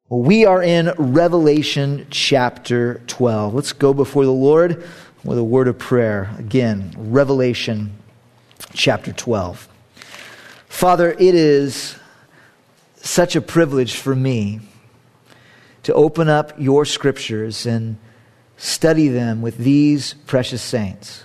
We are in Revelation chapter 12. Let's go before the Lord with a word of prayer. Again, Revelation chapter 12. Father, it is such a privilege for me to open up your scriptures and study them with these precious saints.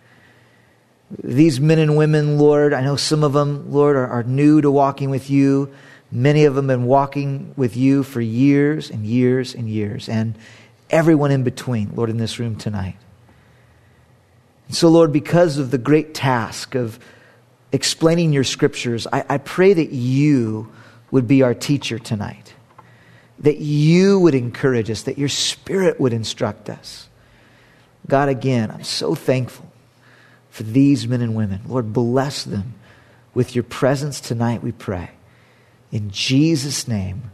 These men and women, Lord, I know some of them, Lord, are new to walking with you. Many of them have been walking with you for years and years and years, and everyone in between, Lord, in this room tonight. And so, Lord, because of the great task of explaining your scriptures, I pray that you would be our teacher tonight, that you would encourage us, that your Spirit would instruct us. God, again, I'm so thankful for these men and women. Lord, bless them with your presence tonight, we pray. In Jesus' name,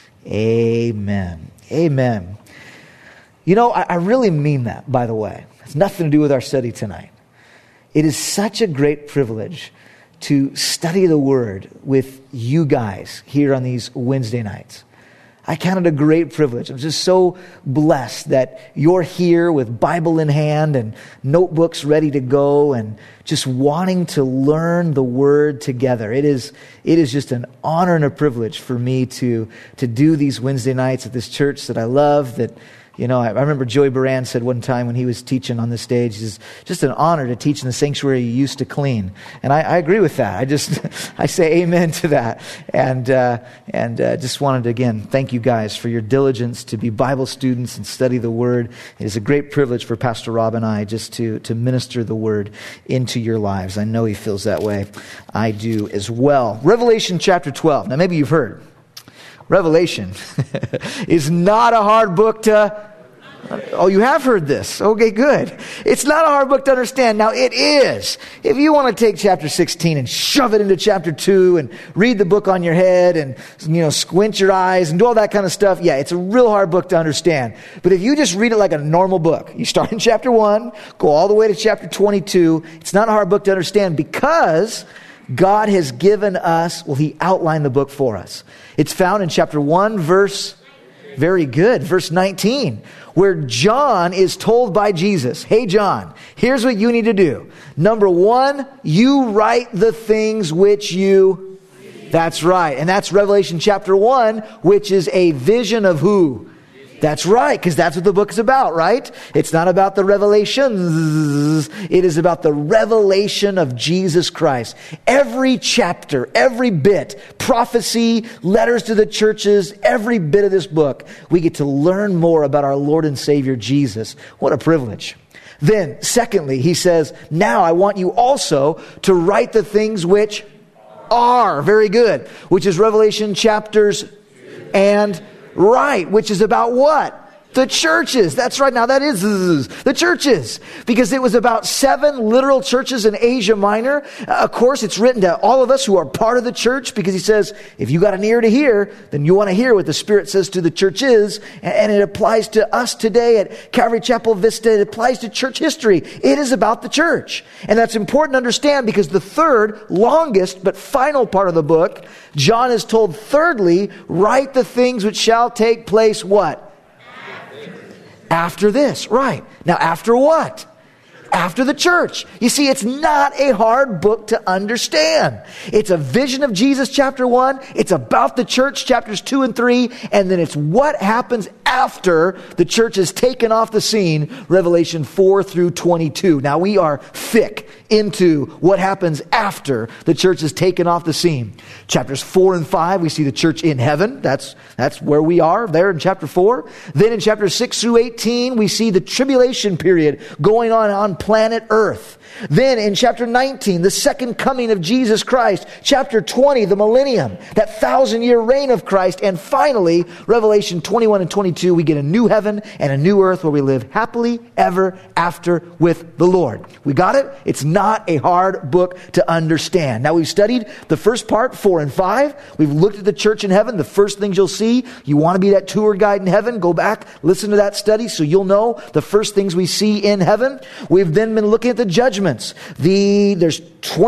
amen. Amen. You know, I really mean that, by the way. It's nothing to do with our study tonight. It is such a great privilege to study the Word with you guys here on these Wednesday nights. I count it a great privilege. I'm just so blessed that you're here with Bible in hand and notebooks ready to go and just wanting to learn the Word together. It is just an honor and a privilege for me to do these Wednesday nights at this church that I love. That, you know, I remember Joey Baran said one time when he was teaching on the stage, it's just an honor to teach in the sanctuary you used to clean. And I agree with that. I say amen to that. And just wanted to, again, thank you guys for your diligence to be Bible students and study the Word. It is a great privilege for Pastor Rob and I just to minister the Word into your lives. I know he feels that way. I do as well. Revelation chapter 12. Now, maybe you've heard. Revelation is not a hard book to... Oh, you have heard this. Okay, good. It's not a hard book to understand. Now, it is. If you want to take chapter 16 and shove it into chapter 2 and read the book on your head and, you know, squint your eyes and do all that kind of stuff, yeah, it's a real hard book to understand. But if you just read it like a normal book, you start in chapter 1, go all the way to chapter 22, it's not a hard book to understand because God has given us, well, he outlined the book for us. It's found in chapter 1, verse 19, where John is told by Jesus, hey, John, here's what you need to do. Number 1, you write the things which you... That's right. And that's Revelation chapter 1, which is a vision of who? That's right, because that's what the book is about, right? It's not about the revelations. It is about the revelation of Jesus Christ. Every chapter, every bit, prophecy, letters to the churches, every bit of this book, we get to learn more about our Lord and Savior Jesus. What a privilege. Then, secondly, he says, now I want you also to write the things which are. Very good. Which is Revelation chapters and... Right, which is about what? The churches. That's right. Now that is the churches. Because it was about 7 literal churches in Asia Minor. Of course, it's written to all of us who are part of the church because he says, if you got an ear to hear, then you want to hear what the Spirit says to the churches. And it applies to us today at Calvary Chapel Vista. It applies to church history. It is about the church. And that's important to understand because the third, longest, but final part of the book, John is told, thirdly, write the things which shall take place, what? After this, right. Now, after what? After the church. You see, it's not a hard book to understand. It's a vision of Jesus, chapter 1. It's about the church, chapters 2 and 3. And then it's what happens after the church is taken off the scene, Revelation 4 through 22. Now, we are thick into what happens after the church is taken off the scene. Chapters 4 and 5, we see the church in heaven. That's where we are, there in chapter 4. Then in chapters 6 through 18, we see the tribulation period going on planet Earth. Then in chapter 19, the second coming of Jesus Christ. Chapter 20, the millennium, that 1,000-year reign of Christ. And finally, Revelation 21 and 22 to, we get a new heaven and a new earth where we live happily ever after with the Lord. We got it? It's not a hard book to understand. Now, we've studied the first part, 4 and 5. We've looked at the church in heaven. The first things you'll see, you want to be that tour guide in heaven, go back, listen to that study so you'll know the first things we see in heaven. We've then been looking at the judgments. There's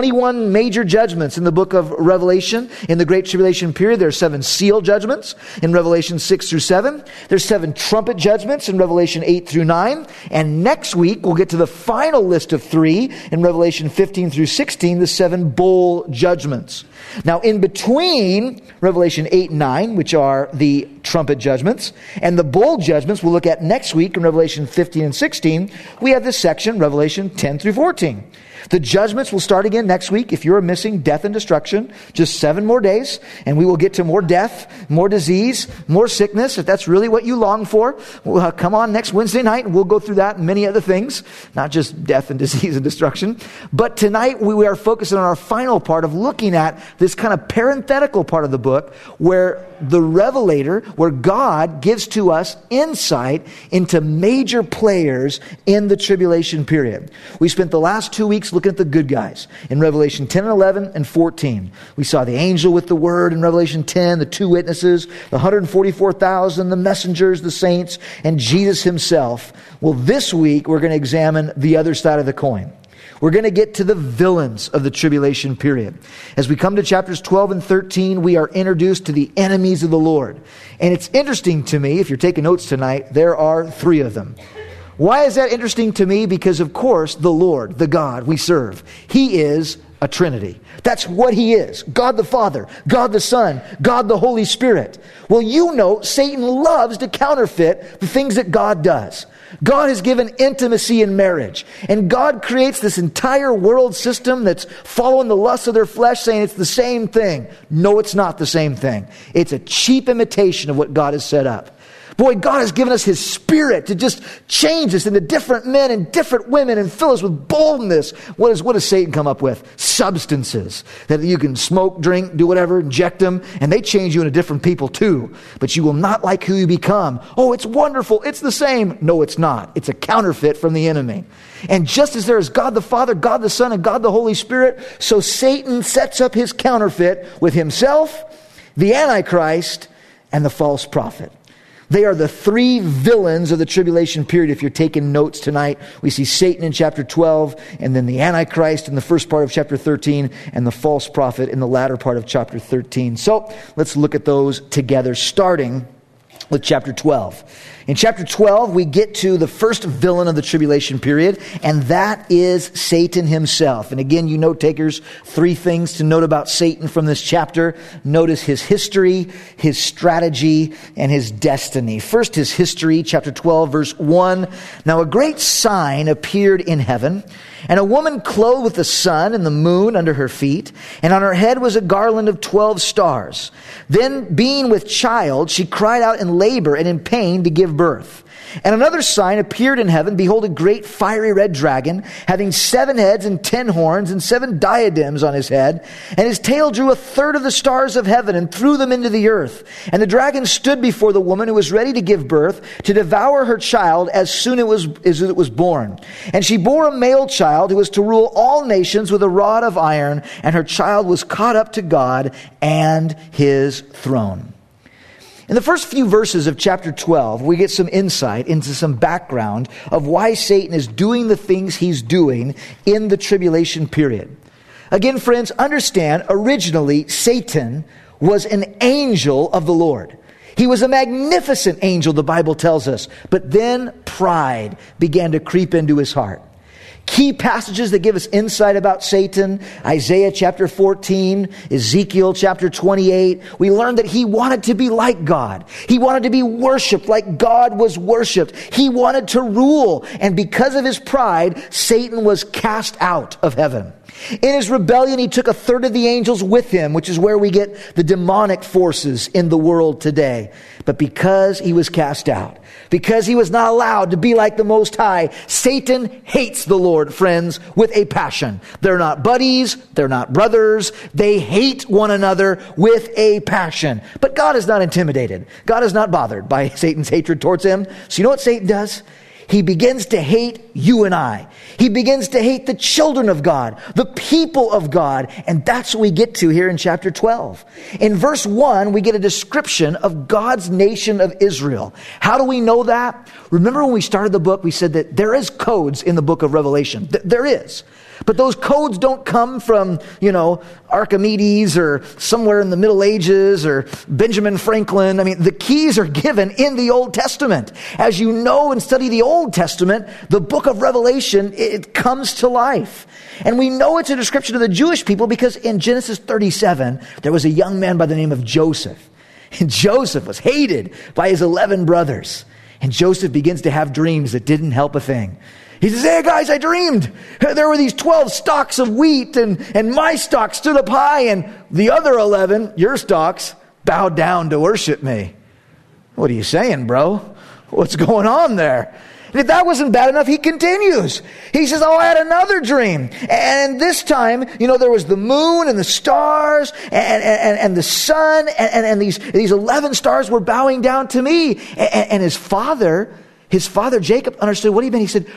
21 major judgments in the book of Revelation. In the Great Tribulation period, there are 7 seal judgments in Revelation 6 through 7. There's 7 trumpet judgments in Revelation 8 through 9. And next week, we'll get to the final list of 3 in Revelation 15 through 16, the 7 bowl judgments. Now, in between Revelation 8 and 9, which are the trumpet judgments, and the bowl judgments we'll look at next week in Revelation 15 and 16, we have this section, Revelation 10 through 14. The judgments will start again next week. If you're missing death and destruction, just 7 more days, and we will get to more death, more disease, more sickness. If that's really what you long for, come on next Wednesday night, and we'll go through that and many other things, not just death and disease and destruction. But tonight we are focusing on our final part of looking at this kind of parenthetical part of the book where the revelator, where God gives to us insight into major players in the tribulation period. We spent the last 2 weeks looking at the good guys in Revelation 10 and 11 and 14. We saw the angel with the word in Revelation 10, the 2 witnesses, the 144,000, the messengers, the saints, and Jesus himself. Well, this week we're going to examine the other side of the coin. We're going to get to the villains of the tribulation period. As we come to chapters 12 and 13, we are introduced to the enemies of the Lord. And it's interesting to me, if you're taking notes tonight, there are 3 of them. Why is that interesting to me? Because, of course, the Lord, the God we serve, He is a Trinity. That's what He is. God the Father, God the Son, God the Holy Spirit. Well, you know, Satan loves to counterfeit the things that God does. God has given intimacy in marriage. And God creates this entire world system that's following the lusts of their flesh, saying it's the same thing. No, it's not the same thing. It's a cheap imitation of what God has set up. Boy, God has given us His Spirit to just change us into different men and different women and fill us with boldness. What does Satan come up with? Substances that you can smoke, drink, do whatever, inject them, and they change you into different people too. But you will not like who you become. Oh, it's wonderful. It's the same. No, it's not. It's a counterfeit from the enemy. And just as there is God the Father, God the Son, and God the Holy Spirit, so Satan sets up his counterfeit with himself, the Antichrist, and the false prophet. They are the 3 villains of the tribulation period. If you're taking notes tonight, we see Satan in chapter 12, and then the Antichrist in the first part of chapter 13, and the false prophet in the latter part of chapter 13. So let's look at those together, starting with chapter 12. In chapter 12, we get to the first villain of the tribulation period, and that is Satan himself. And again, you note takers, 3 things to note about Satan from this chapter. Notice his history, his strategy, and his destiny. First, his history, chapter 12, verse 1. Now a great sign appeared in heaven, and a woman clothed with the sun and the moon under her feet, and on her head was a garland of 12 stars. Then, being with child, she cried out in labor and in pain to give birth. And another sign appeared in heaven. Behold, a great fiery red dragon, having 7 heads and 10 horns and 7 diadems on his head. And his tail drew 1/3 of the stars of heaven and threw them into the earth. And the dragon stood before the woman who was ready to give birth, to devour her child as soon as it was born. And she bore a male child who was to rule all nations with a rod of iron. And her child was caught up to God and His throne. In the first few verses of chapter 12, we get some insight into some background of why Satan is doing the things he's doing in the tribulation period. Again, friends, understand, originally, Satan was an angel of the Lord. He was a magnificent angel, the Bible tells us. But then pride began to creep into his heart. Key passages that give us insight about Satan, Isaiah chapter 14, Ezekiel chapter 28. We learn that he wanted to be like God. He wanted to be worshipped like God was worshipped. He wanted to rule. And because of his pride, Satan was cast out of heaven. In his rebellion, he took 1/3 of the angels with him, which is where we get the demonic forces in the world today. But because he was cast out, because he was not allowed to be like the Most High, Satan hates the Lord. Lord, friends, with a passion. They're not buddies. They're not brothers. They hate one another with a passion. But God is not intimidated. God is not bothered by Satan's hatred towards him. So you know what Satan does? He begins to hate you and I. He begins to hate the children of God, the people of God. And that's what we get to here in chapter 12. In verse 1, we get a description of God's nation of Israel. How do we know that? Remember when we started the book, we said that there is codes in the book of Revelation. There is. But those codes don't come from, Archimedes or somewhere in the Middle Ages or Benjamin Franklin. I mean, the keys are given in the Old Testament. As you know and study the Old Testament, the book of Revelation, it comes to life. And we know it's a description of the Jewish people because in Genesis 37, there was a young man by the name of Joseph. And Joseph was hated by his 11 brothers. And Joseph begins to have dreams that didn't help a thing. He says, hey guys, I dreamed. There were these 12 stalks of wheat and my stalk stood up high and the other 11, your stalks, bowed down to worship me. What are you saying, bro? What's going on there? And if that wasn't bad enough, he continues. He says, I had another dream. And this time, there was the moon and the stars and the sun and these 11 stars were bowing down to me. And his father Jacob understood what he meant. He said,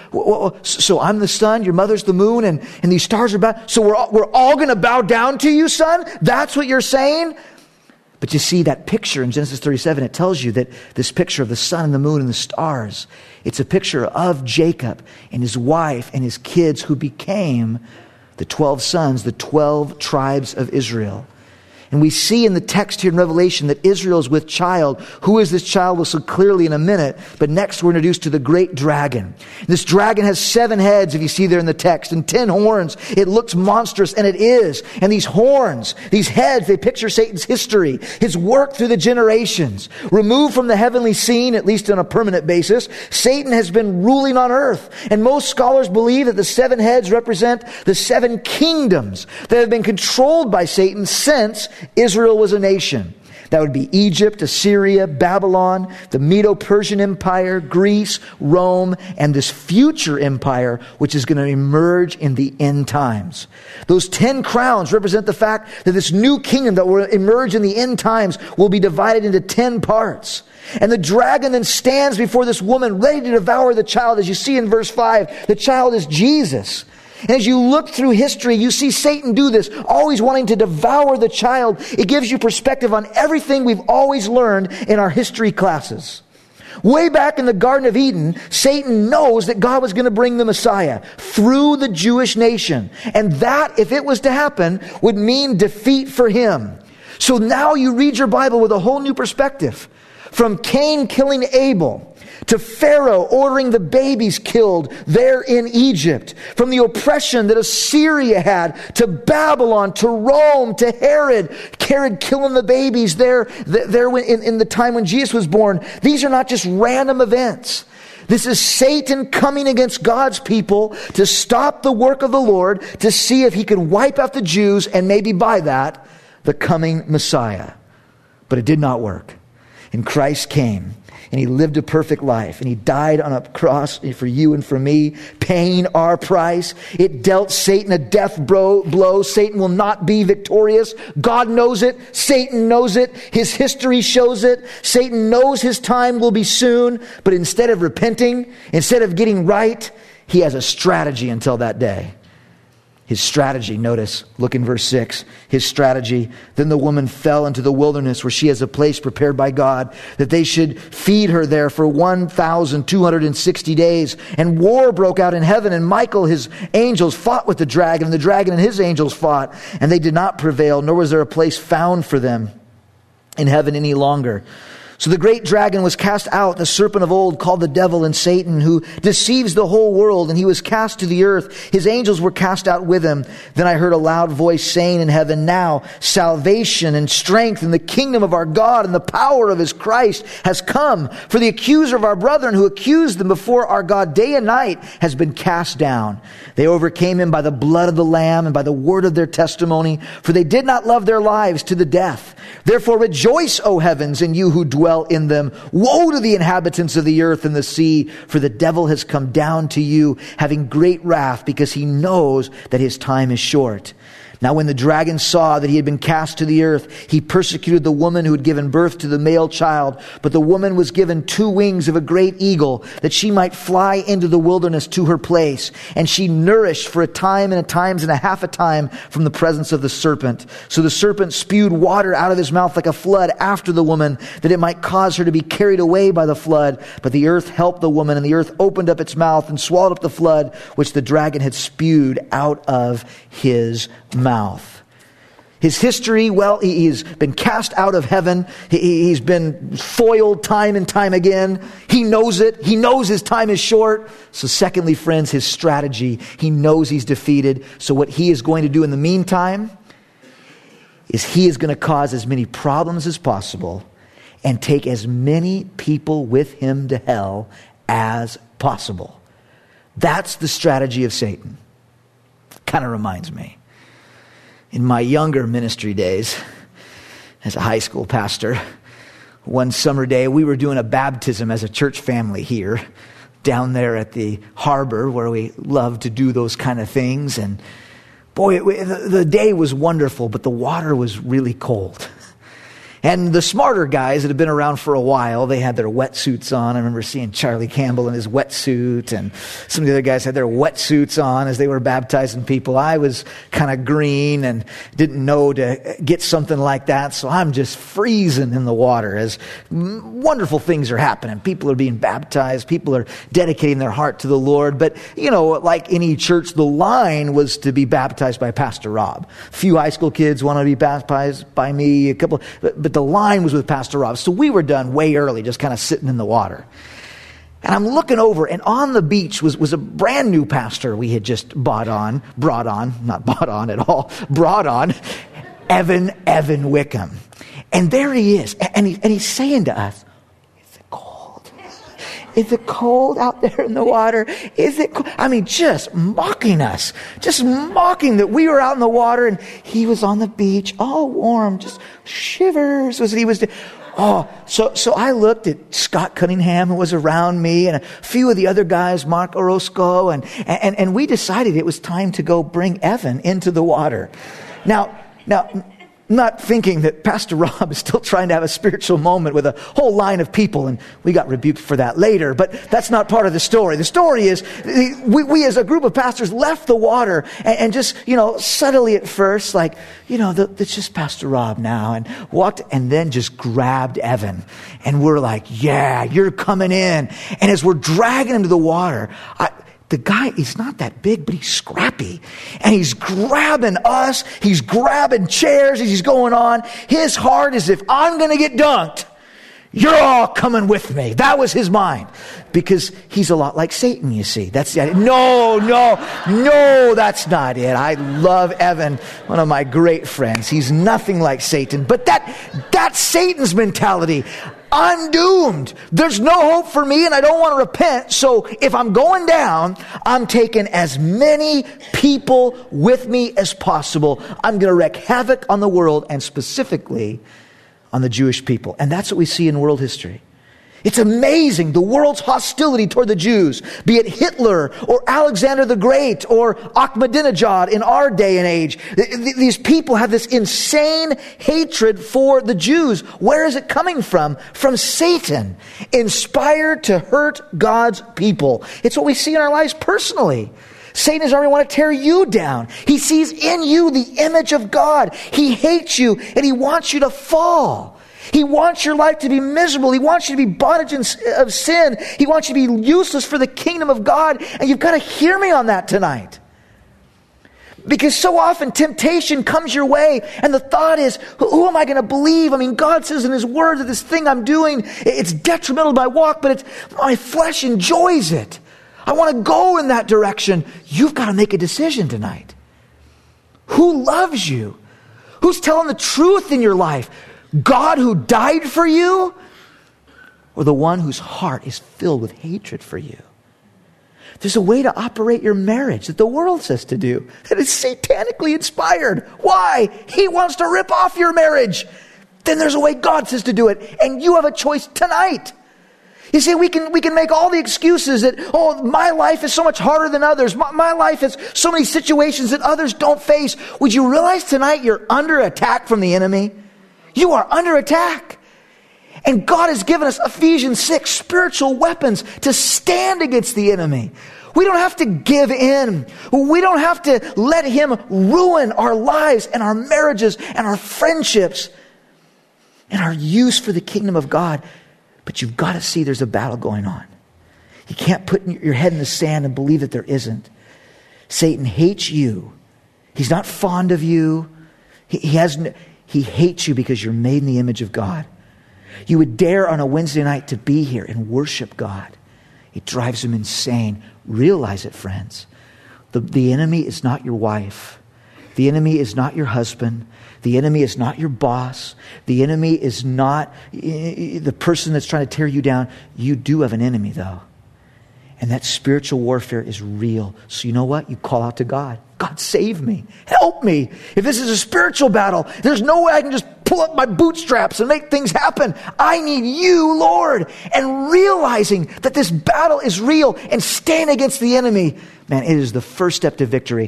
so I'm the sun, your mother's the moon, and these stars are bowing. So we're all going to bow down to you, son? That's what you're saying? But you see that picture in Genesis 37, it tells you that this picture of the sun and the moon and the stars, it's a picture of Jacob and his wife and his kids who became the 12 sons, the 12 tribes of Israel. And we see in the text here in Revelation that Israel is with child. Who is this child? We'll see clearly in a minute. But next we're introduced to the great dragon. This dragon has 7 heads, if you see there in the text, and 10 horns. It looks monstrous, and it is. And these horns, these heads, they picture Satan's history, his work through the generations. Removed from the heavenly scene, at least on a permanent basis, Satan has been ruling on earth. And most scholars believe that the 7 heads represent the 7 kingdoms that have been controlled by Satan since Israel was a nation. That would be Egypt, Assyria, Babylon, the Medo-Persian Empire, Greece, Rome, and this future empire, which is going to emerge in the end times. Those 10 crowns represent the fact that this new kingdom that will emerge in the end times will be divided into 10 parts. And the dragon then stands before this woman ready to devour the child. As you see in verse 5, the child is Jesus. And as you look through history, you see Satan do this, always wanting to devour the child. It gives you perspective on everything we've always learned in our history classes. Way back in the Garden of Eden, Satan knows that God was going to bring the Messiah through the Jewish nation. And that, if it was to happen, would mean defeat for him. So now you read your Bible with a whole new perspective. From Cain killing Abel, to Pharaoh ordering the babies killed there in Egypt, from the oppression that Assyria had, to Babylon, to Rome, to Herod killing the babies there in the time when Jesus was born. These are not just random events. This is Satan coming against God's people to stop the work of the Lord, to see if he can wipe out the Jews and maybe by that, the coming Messiah. But it did not work. And Christ came. And he lived a perfect life. And he died on a cross for you and for me, paying our price. It dealt Satan a death blow. Satan will not be victorious. God knows it. Satan knows it. His history shows it. Satan knows his time will be soon. But instead of repenting, instead of getting right, he has a strategy until that day. His strategy, notice, look in verse 6. His strategy, then the woman fell into the wilderness where she has a place prepared by God, that they should feed her there for 1,260 days. And war broke out in heaven, and Michael, his angels, fought with the dragon, and the dragon and his angels fought, and they did not prevail, nor was there a place found for them in heaven any longer. So the great dragon was cast out, the serpent of old called the devil and Satan, who deceives the whole world, and he was cast to the earth. His angels were cast out with him. Then I heard a loud voice saying in heaven, now salvation and strength and the kingdom of our God and the power of his Christ has come. For the accuser of our brethren who accused them before our God day and night has been cast down. They overcame him by the blood of the Lamb and by the word of their testimony, for they did not love their lives to the death. Therefore rejoice, O heavens, and you who dwell in them. Woe to the inhabitants of the earth and the sea, for the devil has come down to you, having great wrath, because he knows that his time is short. Now when the dragon saw that he had been cast to the earth, he persecuted the woman who had given birth to the male child. But the woman was given 2 wings of a great eagle, that she might fly into the wilderness to her place. And she nourished for a time and a times and a half a time from the presence of the serpent. So the serpent spewed water out of his mouth like a flood after the woman, that it might cause her to be carried away by the flood. But the earth helped the woman, and the earth opened up its mouth and swallowed up the flood, which the dragon had spewed out of his mouth. His history, well, he's been cast out of heaven. He's been foiled time and time again. He knows it. He knows his time is short. So secondly, friends, his strategy, he knows he's defeated. So what he is going to do in the meantime is he is going to cause as many problems as possible and take as many people with him to hell as possible. That's the strategy of Satan. Kind of reminds me. In my younger ministry days, as a high school pastor, one summer day we were doing a baptism as a church family here, down there at the harbor where we love to do those kind of things. And boy, the day was wonderful, but the water was really cold. And the smarter guys that had been around for a while, they had their wetsuits on. I remember seeing Charlie Campbell in his wetsuit, and some of the other guys had their wetsuits on as they were baptizing people. I was kind of green and didn't know to get something like that, so I'm just freezing in the water as wonderful things are happening. People are being baptized. People are dedicating their heart to the Lord. But, you know, like any church, the line was to be baptized by Pastor Rob. A few high school kids wanted to be baptized by me, a couple, but the line was with Pastor Rob. So we were done way early, just kind of sitting in the water. And I'm looking over, and on the beach was a brand new pastor we had just brought on, Evan Wickham. And there he is. And he's saying to us, is it cold? Is it cold out there in the water? Is it cold? I mean, just mocking us. Just mocking that we were out in the water and he was on the beach, all warm, just shivers was what he was doing. Oh, so I looked at Scott Cunningham, who was around me, and a few of the other guys, Mark Orozco, and we decided it was time to go bring Evan into the water. Now, not thinking that Pastor Rob is still trying to have a spiritual moment with a whole line of people, and we got rebuked for that later, but that's not part of the story. The story is we as a group of pastors left the water and just, subtly at first, like, it's just Pastor Rob now, and walked and then just grabbed Evan. And we're like, yeah, you're coming in. And as we're dragging him to the water, the guy, he's not that big, but he's scrappy. And he's grabbing us. He's grabbing chairs as he's going on. His heart is, if I'm going to get dunked, you're all coming with me. That was his mind. Because he's a lot like Satan, you see. That's the idea. No, that's not it. I love Evan, one of my great friends. He's nothing like Satan. But that's Satan's mentality. I'm doomed. There's no hope for me, and I don't want to repent. So if I'm going down, I'm taking as many people with me as possible. I'm going to wreak havoc on the world, and specifically on the Jewish people. And that's what we see in world history. It's amazing, the world's hostility toward the Jews, be it Hitler or Alexander the Great or Ahmadinejad in our day and age. These people have this insane hatred for the Jews. Where is it coming from? From Satan, inspired to hurt God's people. It's what we see in our lives personally. Satan is already want to tear you down. He sees in you the image of God. He hates you and he wants you to fall. He wants your life to be miserable. He wants you to be bondage of sin. He wants you to be useless for the kingdom of God. And you've got to hear me on that tonight. Because so often temptation comes your way and the thought is, who am I going to believe? I mean, God says in his word that this thing I'm doing, it's detrimental to my walk, but my flesh enjoys it. I want to go in that direction. You've got to make a decision tonight. Who loves you? Who's telling the truth in your life? God who died for you, or the one whose heart is filled with hatred for you? There's a way to operate your marriage that the world says to do that is satanically inspired. Why? He wants to rip off your marriage. then there's a way God says to do it. And you have a choice tonight. You see, we can make all the excuses that, oh, my life is so much harder than others. My life has so many situations that others don't face. Would you realize tonight you're under attack from the enemy? You are under attack. And God has given us, Ephesians 6, spiritual weapons to stand against the enemy. We don't have to give in. We don't have to let him ruin our lives and our marriages and our friendships and our use for the kingdom of God. But you've got to see there's a battle going on. You can't put your head in the sand and believe that there isn't. Satan hates you. He's not fond of you. He hates you because you're made in the image of God. You would dare on a Wednesday night to be here and worship God. It drives him insane. Realize it, friends. The enemy is not your wife. The enemy is not your husband. The enemy is not your boss. The enemy is not the person that's trying to tear you down. You do have an enemy, though. And that spiritual warfare is real. So you know what? You call out to God. God, save me. Help me. If this is a spiritual battle, there's no way I can just pull up my bootstraps and make things happen. I need you, Lord. And realizing that this battle is real and stand against the enemy, man, it is the first step to victory.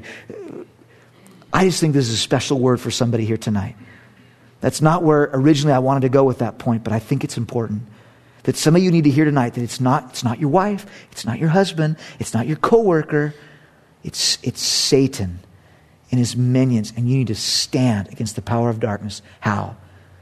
I just think this is a special word for somebody here tonight. That's not where originally I wanted to go with that point, but I think it's important. That some of you need to hear tonight that it's not your wife, it's not your husband, it's not your coworker, it's Satan and his minions, and you need to stand against the power of darkness. How?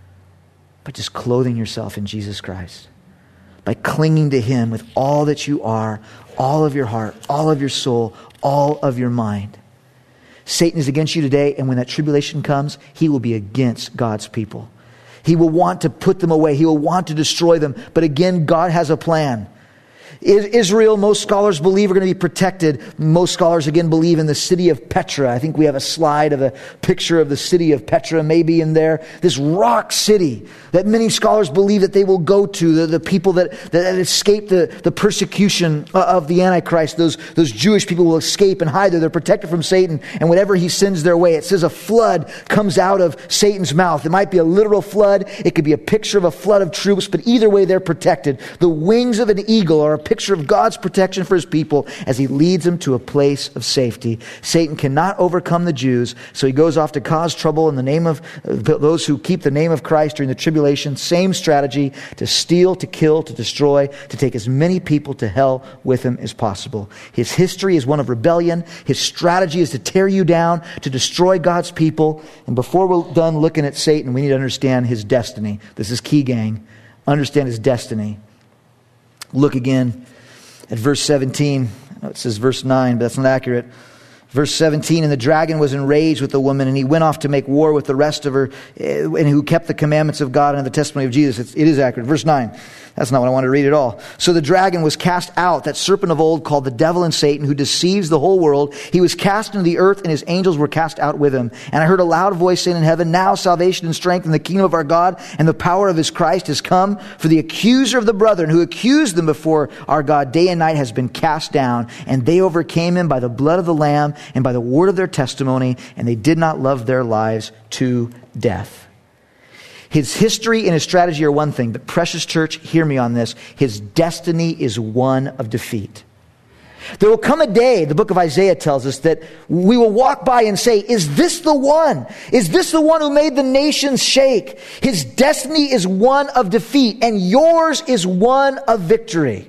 By just clothing yourself in Jesus Christ. By clinging to him with all that you are, all of your heart, all of your soul, all of your mind. Satan is against you today, and when that tribulation comes, he will be against God's people. He will want to put them away. He will want to destroy them. But again, God has a plan. Israel, most scholars believe, are going to be protected. Most scholars, again, believe in the city of Petra. I think we have a slide of a picture of the city of Petra, maybe in there. This rock city that many scholars believe that they will go to. The people that escape the persecution of the Antichrist. Those Jewish people will escape and hide there. They're protected from Satan and whatever he sends their way. It says a flood comes out of Satan's mouth. It might be a literal flood. It could be a picture of a flood of troops. But either way, they're protected. The wings of an eagle are a picture of God's protection for his people as he leads them to a place of safety. Satan cannot overcome the Jews, so he goes off to cause trouble in the name of those who keep the name of Christ during the tribulation. Same strategy: to steal, to kill, to destroy, to take as many people to hell with him as possible. His history is one of rebellion. His strategy is to tear you down, to destroy God's people. And before we're done looking at Satan, we need to understand his destiny. This is key, gang. Understand his destiny. Look again at verse 17. I know it says verse 9, but that's not accurate. Verse 17, and the dragon was enraged with the woman, and he went off to make war with the rest of her, and who kept the commandments of God and the testimony of Jesus. It is accurate. Verse 9. That's not what I want to read at all. So the dragon was cast out, that serpent of old called the devil and Satan, who deceives the whole world. He was cast into the earth, and his angels were cast out with him. And I heard a loud voice saying in heaven, now salvation and strength in the kingdom of our God and the power of his Christ has come. For the accuser of the brethren who accused them before our God day and night has been cast down. And they overcame him by the blood of the Lamb and by the word of their testimony, and they did not love their lives to death. His history and his strategy are one thing, but precious church, hear me on this. His destiny is one of defeat. There will come a day, the book of Isaiah tells us, that we will walk by and say, is this the one? Is this the one who made the nations shake? His destiny is one of defeat, and yours is one of victory.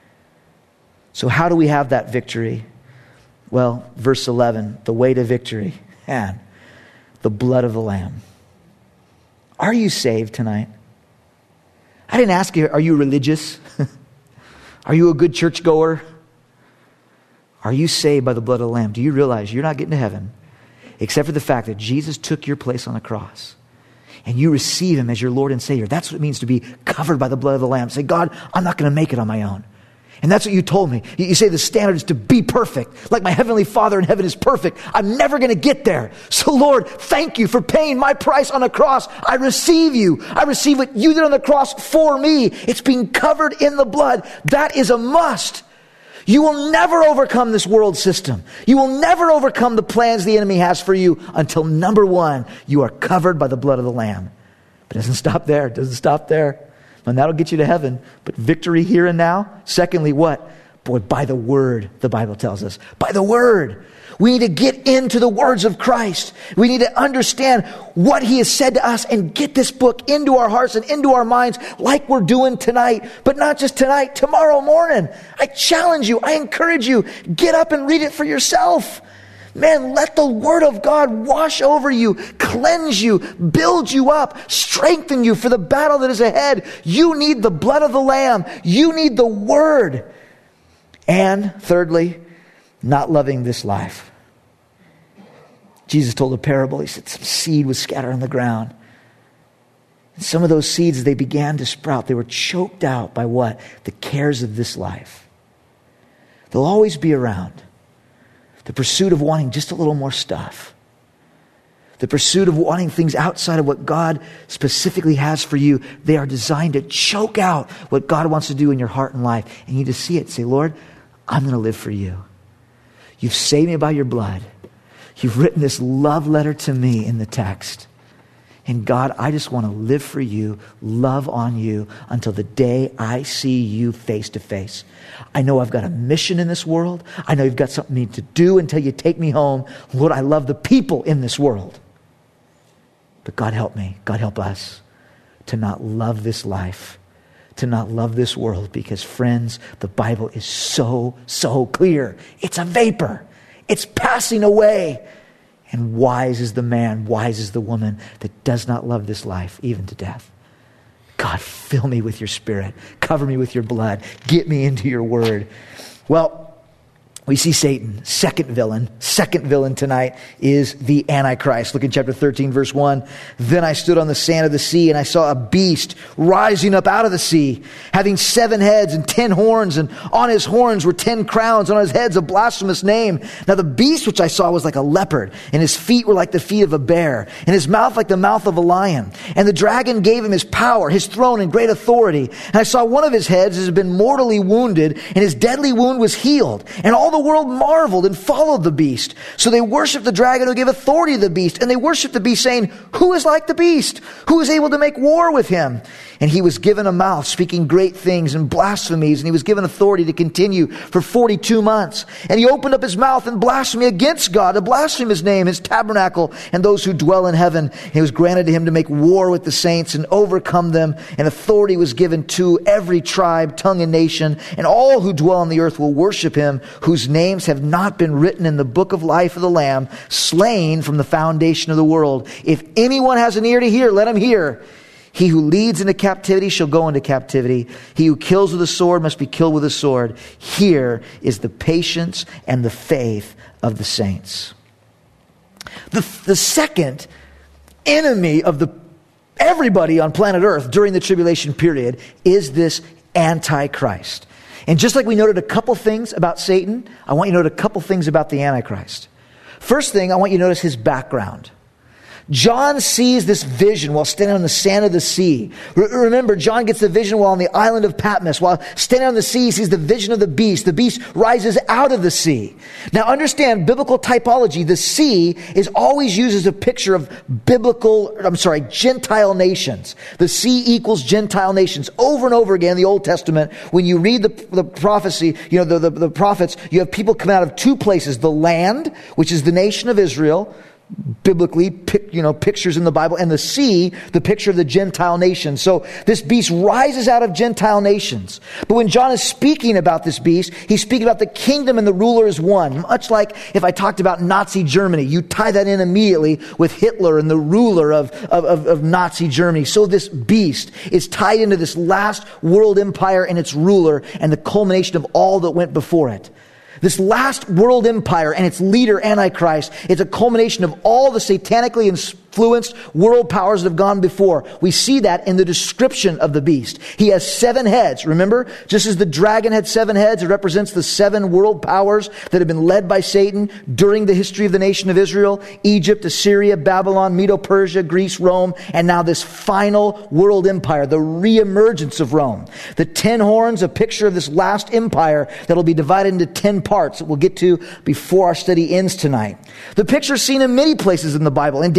So how do we have that victory? Well, verse 11, the way to victory, and the blood of the Lamb. Are you saved tonight? I didn't ask you, are you religious? Are you a good churchgoer? Are you saved by the blood of the Lamb? Do you realize you're not getting to heaven except for the fact that Jesus took your place on the cross and you receive him as your Lord and Savior? That's what it means to be covered by the blood of the Lamb. Say, God, I'm not going to make it on my own. And that's what you told me. You say the standard is to be perfect. Like my heavenly Father in heaven is perfect. I'm never going to get there. So Lord, thank you for paying my price on the cross. I receive you. I receive what you did on the cross for me. It's being covered in the blood. That is a must. You will never overcome this world system. You will never overcome the plans the enemy has for you until, number one, you are covered by the blood of the Lamb. But it doesn't stop there. It doesn't stop there. And that'll get you to heaven. But victory here and now. Secondly, what? Boy, by the word, the Bible tells us. By the word. We need to get into the words of Christ. We need to understand what he has said to us and get this book into our hearts and into our minds like we're doing tonight. But not just tonight, tomorrow morning. I challenge you. I encourage you. Get up and read it for yourself. Man, let the word of God wash over you, cleanse you, build you up, strengthen you for the battle that is ahead. You need the blood of the Lamb. You need the word. And thirdly, not loving this life. Jesus told a parable. He said some seed was scattered on the ground. And some of those seeds, as they began to sprout, they were choked out by what? The cares of this life. They'll always be around. The pursuit of wanting just a little more stuff. The pursuit of wanting things outside of what God specifically has for you. They are designed to choke out what God wants to do in your heart and life. And you need to see it. Say, Lord, I'm going to live for you. You've saved me by your blood. You've written this love letter to me in the text. And God, I just want to live for you, love on you until the day I see you face to face. I know I've got a mission in this world. I know you've got something to do until you take me home. Lord, I love the people in this world. But God help me, God help us to not love this life, to not love this world, because friends, the Bible is so clear. It's a vapor. It's passing away. And wise is the man, wise is the woman that does not love this life, even to death. God, fill me with your Spirit. Cover me with your blood. Get me into your word. Well, we see Satan, second villain. Second villain tonight is the Antichrist. Look in chapter 13, verse 1. Then I stood on the sand of the sea, and I saw a beast rising up out of the sea, having 7 heads and 10 horns, and on his horns were 10 crowns, and on his heads a blasphemous name. Now the beast which I saw was like a leopard, and his feet were like the feet of a bear, and his mouth like the mouth of a lion. And the dragon gave him his power, his throne, and great authority. And I saw one of his heads has been mortally wounded, and his deadly wound was healed. And all the world marveled and followed the beast. So they worshiped the dragon who gave authority to the beast. And they worshiped the beast, saying, who is like the beast? Who is able to make war with him? And he was given a mouth, speaking great things and blasphemies. And he was given authority to continue for 42 months. And he opened up his mouth in blasphemy against God, to blaspheme his name, his tabernacle, and those who dwell in heaven. And it was granted to him to make war with the saints and overcome them. And authority was given to every tribe, tongue, and nation. And all who dwell on the earth will worship him, whose names have not been written in the book of life of the Lamb, slain from the foundation of the world. If anyone has an ear to hear, let him hear. He who leads into captivity shall go into captivity. He who kills with a sword must be killed with a sword. Here is the patience and the faith of the saints. The second enemy of everybody on planet Earth during the tribulation period is this Antichrist. And just like we noted a couple things about Satan, I want you to note a couple things about the Antichrist. First thing, I want you to notice his background. John sees this vision while standing on the sand of the sea. Remember, John gets the vision while on the island of Patmos. While standing on the sea, he sees the vision of the beast. The beast rises out of the sea. Now understand, biblical typology, the sea is always used as a picture of Gentile nations. The sea equals Gentile nations. Over and over again in the Old Testament, when you read the prophecy, the prophets, you have people come out of 2 places. The land, which is the nation of Israel, biblically, pictures in the Bible, and the sea, the picture of the Gentile nations. So this beast rises out of Gentile nations. But when John is speaking about this beast, he's speaking about the kingdom and the ruler is one. Much like if I talked about Nazi Germany, you tie that in immediately with Hitler and the ruler of Nazi Germany. So this beast is tied into this last world empire and its ruler and the culmination of all that went before it. This last world empire and its leader, Antichrist, it's a culmination of all the satanically influenced world powers that have gone before. We see that in the description of the beast. He has 7 heads. Remember, just as the dragon had 7 heads, it represents the 7 world powers that have been led by Satan during the history of the nation of Israel: Egypt, Assyria, Babylon, Medo-Persia, Greece, Rome, and now this final world empire, the reemergence of Rome. The 10 horns, a picture of this last empire that will be divided into 10 parts that we'll get to before our study ends tonight. The picture is seen in many places in the Bible. In Daniel 2,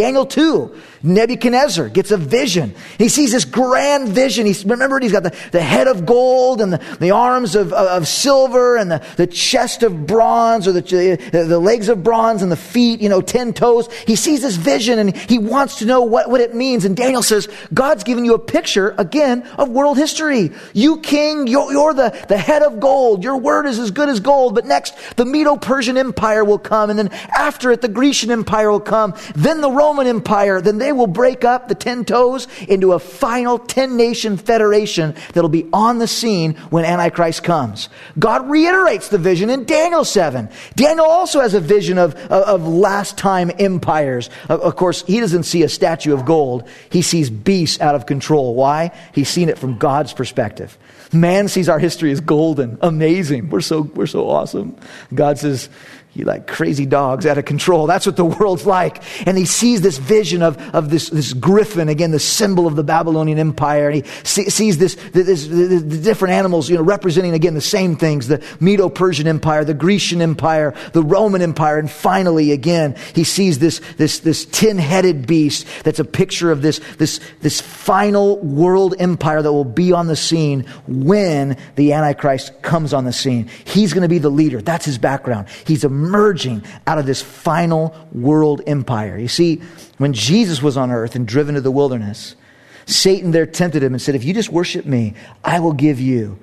2, Nebuchadnezzar gets a vision. He sees this grand vision. Remember, he's got the head of gold and the arms of silver and the chest of bronze, or the legs of bronze and the feet, 10 toes. He sees this vision and he wants to know what it means. And Daniel says, God's given you a picture, again, of world history. You king, you're the head of gold. Your word is as good as gold. But next, the Medo-Persian Empire will come. And then after it, the Grecian Empire will come. Then the Roman Empire. Then they will break up the 10 toes into a final 10-nation federation that'll be on the scene when Antichrist comes. God reiterates the vision in Daniel 7. Daniel also has a vision of last time empires. Of course, he doesn't see a statue of gold. He sees beasts out of control. Why? He's seen it from God's perspective. Man sees our history as golden, amazing. We're so awesome. God says, you like crazy dogs out of control. That's what the world's like. And he sees this vision of this griffin, again, the symbol of the Babylonian Empire. And he sees the different animals, representing, again, the same things. The Medo-Persian Empire, the Grecian Empire, the Roman Empire. And finally, again, he sees this 10-headed beast that's a picture of this final world empire that will be on the scene when the Antichrist comes on the scene. He's going to be the leader. That's his background. He's emerging out of this final world empire. You see, when Jesus was on earth and driven to the wilderness, Satan there tempted him and said, if you just worship me, I will give you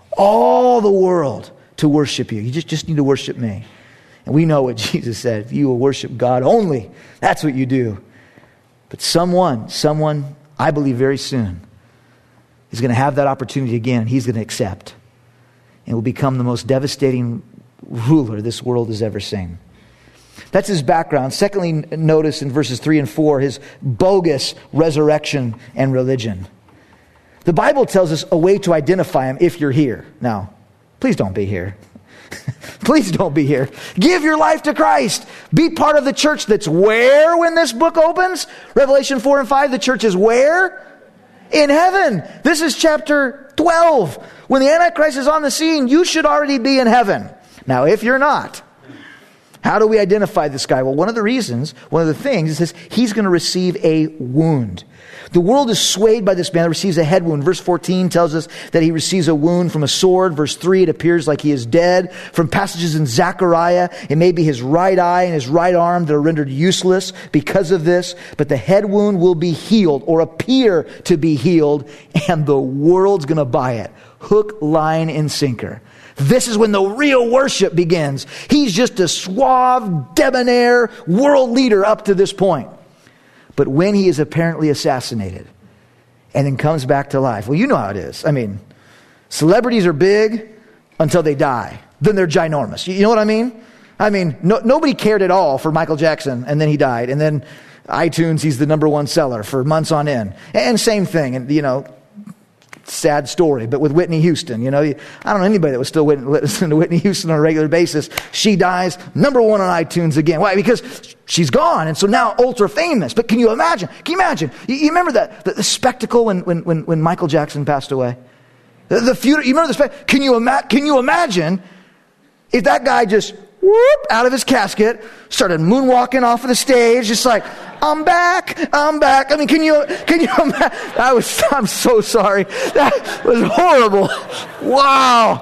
all the world to worship you. You just need to worship me. And we know what Jesus said. If you will worship God only, that's what you do. But someone, I believe very soon, is going to have that opportunity again. He's going to accept. And will become the most devastating ruler this world has ever seen. That's his background. Secondly, notice in verses 3 and 4, his bogus resurrection and religion. The Bible tells us a way to identify him if you're here. Now, please don't be here. Please don't be here. Give your life to Christ. Be part of the church that's where when this book opens? Revelation 4 and 5, the church is where? In heaven. This is chapter 12. When the Antichrist is on the scene, you should already be in heaven. Now, if you're not, how do we identify this guy? Well, one of the things is this: he's going to receive a wound. The world is swayed by this man that receives a head wound. Verse 14 tells us that he receives a wound from a sword. Verse 3, it appears like he is dead. From passages in Zechariah, it may be his right eye and his right arm that are rendered useless because of this. But the head wound will be healed, or appear to be healed, and the world's going to buy it. Hook, line, and sinker. This is when the real worship begins. He's just a suave, debonair world leader up to this point. But when he is apparently assassinated and then comes back to life, well, you know how it is. I mean, celebrities are big until they die. Then they're ginormous. You know what I mean? I mean, nobody cared at all for Michael Jackson, and then he died. And then iTunes, he's the number one seller for months on end. And same thing, and sad story, but with Whitney Houston, I don't know anybody that was still listening to Whitney Houston on a regular basis. She dies, number one on iTunes again. Why? Because she's gone, and so now ultra famous. But can you imagine? You remember the spectacle when Michael Jackson passed away? The funeral. You remember the spectacle? Can you imagine if that guy just out of his casket started moonwalking off of the stage, just like, I'm back. I mean, can you imagine? I'm so sorry. That was horrible. Wow.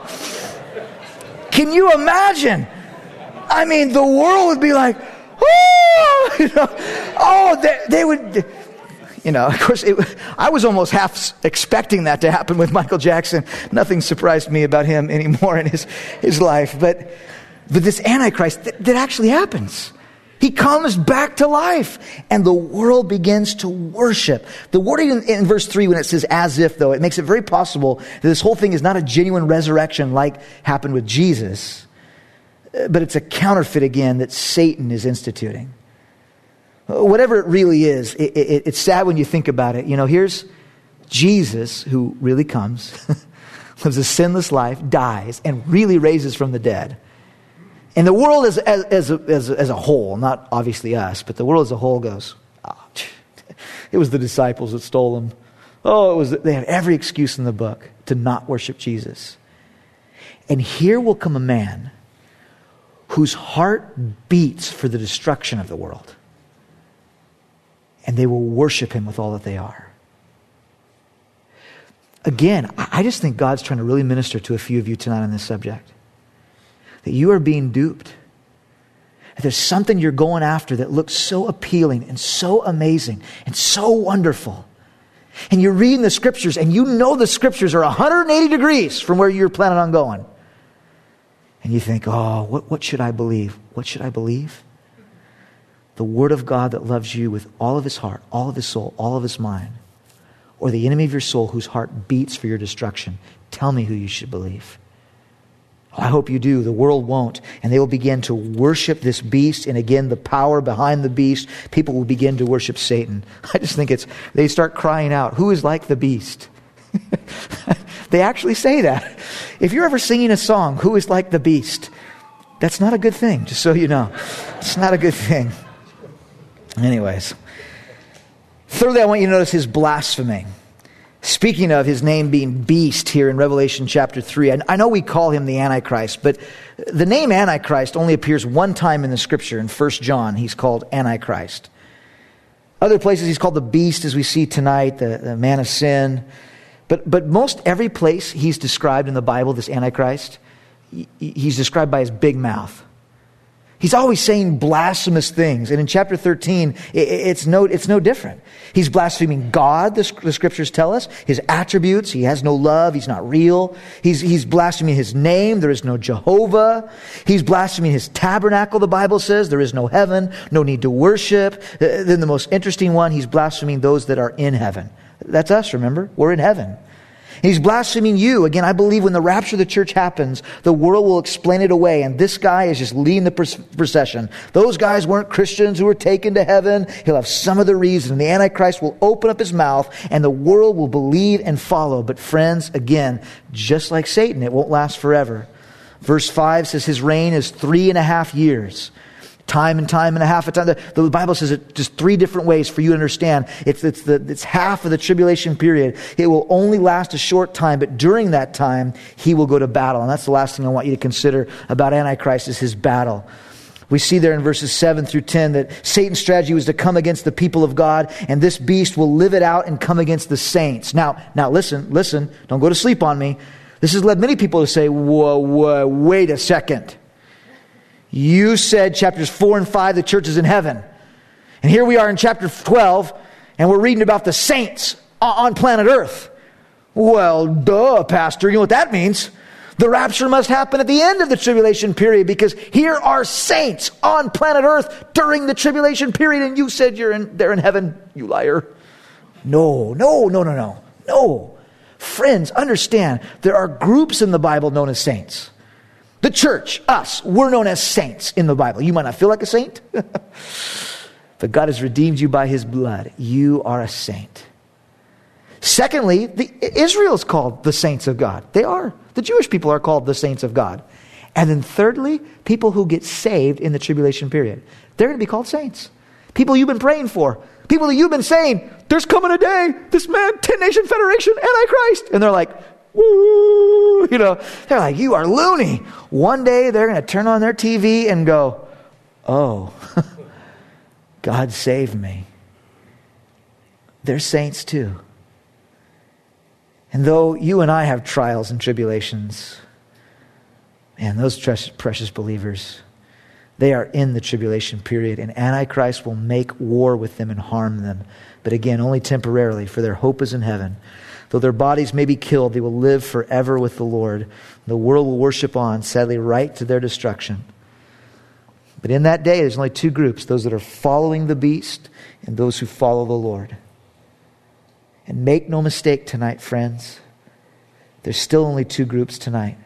Can you imagine? I mean, the world would be like, they would, of course, I was almost half expecting that to happen with Michael Jackson. Nothing surprised me about him anymore in his life. But this Antichrist, that actually happens. He comes back to life, and the world begins to worship. The word in verse 3, when it says as if, though, it makes it very possible that this whole thing is not a genuine resurrection like happened with Jesus, but it's a counterfeit again that Satan is instituting. Whatever it really is, it's sad when you think about it. Here's Jesus, who really comes, lives a sinless life, dies, and really raises from the dead. And the world as a whole, not obviously us, but the world as a whole goes, it was the disciples that stole them. They had every excuse in the book to not worship Jesus. And here will come a man whose heart beats for the destruction of the world. and they will worship him with all that they are. Again, I just think God's trying to really minister to a few of you tonight on this subject. That you are being duped. That there's something you're going after that looks so appealing and so amazing and so wonderful. And you're reading the scriptures and you know the scriptures are 180 degrees from where you're planning on going. And you think, oh, what should I believe? What should I believe? The Word of God that loves you with all of his heart, all of his soul, all of his mind. Or the enemy of your soul whose heart beats for your destruction. Tell me who you should believe. I hope you do. The world won't. And they will begin to worship this beast. And again, the power behind the beast, people will begin to worship Satan. I just think they start crying out, who is like the beast? They actually say that. If you're ever singing a song, who is like the beast? That's not a good thing, just so you know. It's not a good thing. Anyways. Thirdly, I want you to notice his blasphemy. Speaking of his name being beast here in Revelation chapter 3, I know we call him the Antichrist, but the name Antichrist only appears one time in the scripture. In 1 John, he's called Antichrist. Other places he's called the beast, as we see tonight, the man of sin. But most every place he's described in the Bible, this Antichrist, he's described by his big mouth. He's always saying blasphemous things. And in chapter 13, it's no different. He's blaspheming God, the scriptures tell us. His attributes, he has no love, he's not real. He's blaspheming his name, there is no Jehovah. He's blaspheming his tabernacle, the Bible says. There is no heaven, no need to worship. Then the most interesting one, he's blaspheming those that are in heaven. That's us, remember? We're in heaven. He's blaspheming you. Again, I believe when the rapture of the church happens, the world will explain it away. And this guy is just leading the procession. Those guys weren't Christians who were taken to heaven. He'll have some other reason. The Antichrist will open up his mouth and the world will believe and follow. But friends, again, just like Satan, it won't last forever. Verse 5 says his reign is 3.5 years. Time and a half of time. The Bible says it just 3 different ways for you to understand. It's half of the tribulation period. It will only last a short time, but during that time, he will go to battle. And that's the last thing I want you to consider about Antichrist is his battle. We see there in verses 7 through 10 that Satan's strategy was to come against the people of God, and this beast will live it out and come against the saints. Now listen, don't go to sleep on me. This has led many people to say, whoa, wait a second. You said chapters 4 and 5, the church is in heaven. And here we are in chapter 12, and we're reading about the saints on planet Earth. Well, duh, Pastor. You know what that means? The rapture must happen at the end of the tribulation period, because here are saints on planet Earth during the tribulation period, and you said they're in heaven, you liar. No. Friends, understand, there are groups in the Bible known as saints. The church, us, we're known as saints in the Bible. You might not feel like a saint, but God has redeemed you by his blood. You are a saint. Secondly, Israel's called the saints of God. They are. The Jewish people are called the saints of God. And then thirdly, people who get saved in the tribulation period. They're going to be called saints. People you've been praying for. People that you've been saying, there's coming a day, this man, 10-nation federation, Antichrist. And they're like, woo, they're like, you are loony. One day they're going to turn on their TV and go, oh, God saved me. They're saints too. And though you and I have trials and tribulations, man, those precious believers, they are in the tribulation period, and Antichrist will make war with them and harm them. But again, only temporarily, for their hope is in heaven. Though their bodies may be killed, they will live forever with the Lord. The world will worship on, sadly, right to their destruction. But in that day, there's only 2 groups, those that are following the beast and those who follow the Lord. And make no mistake tonight, friends, there's still only 2 groups tonight.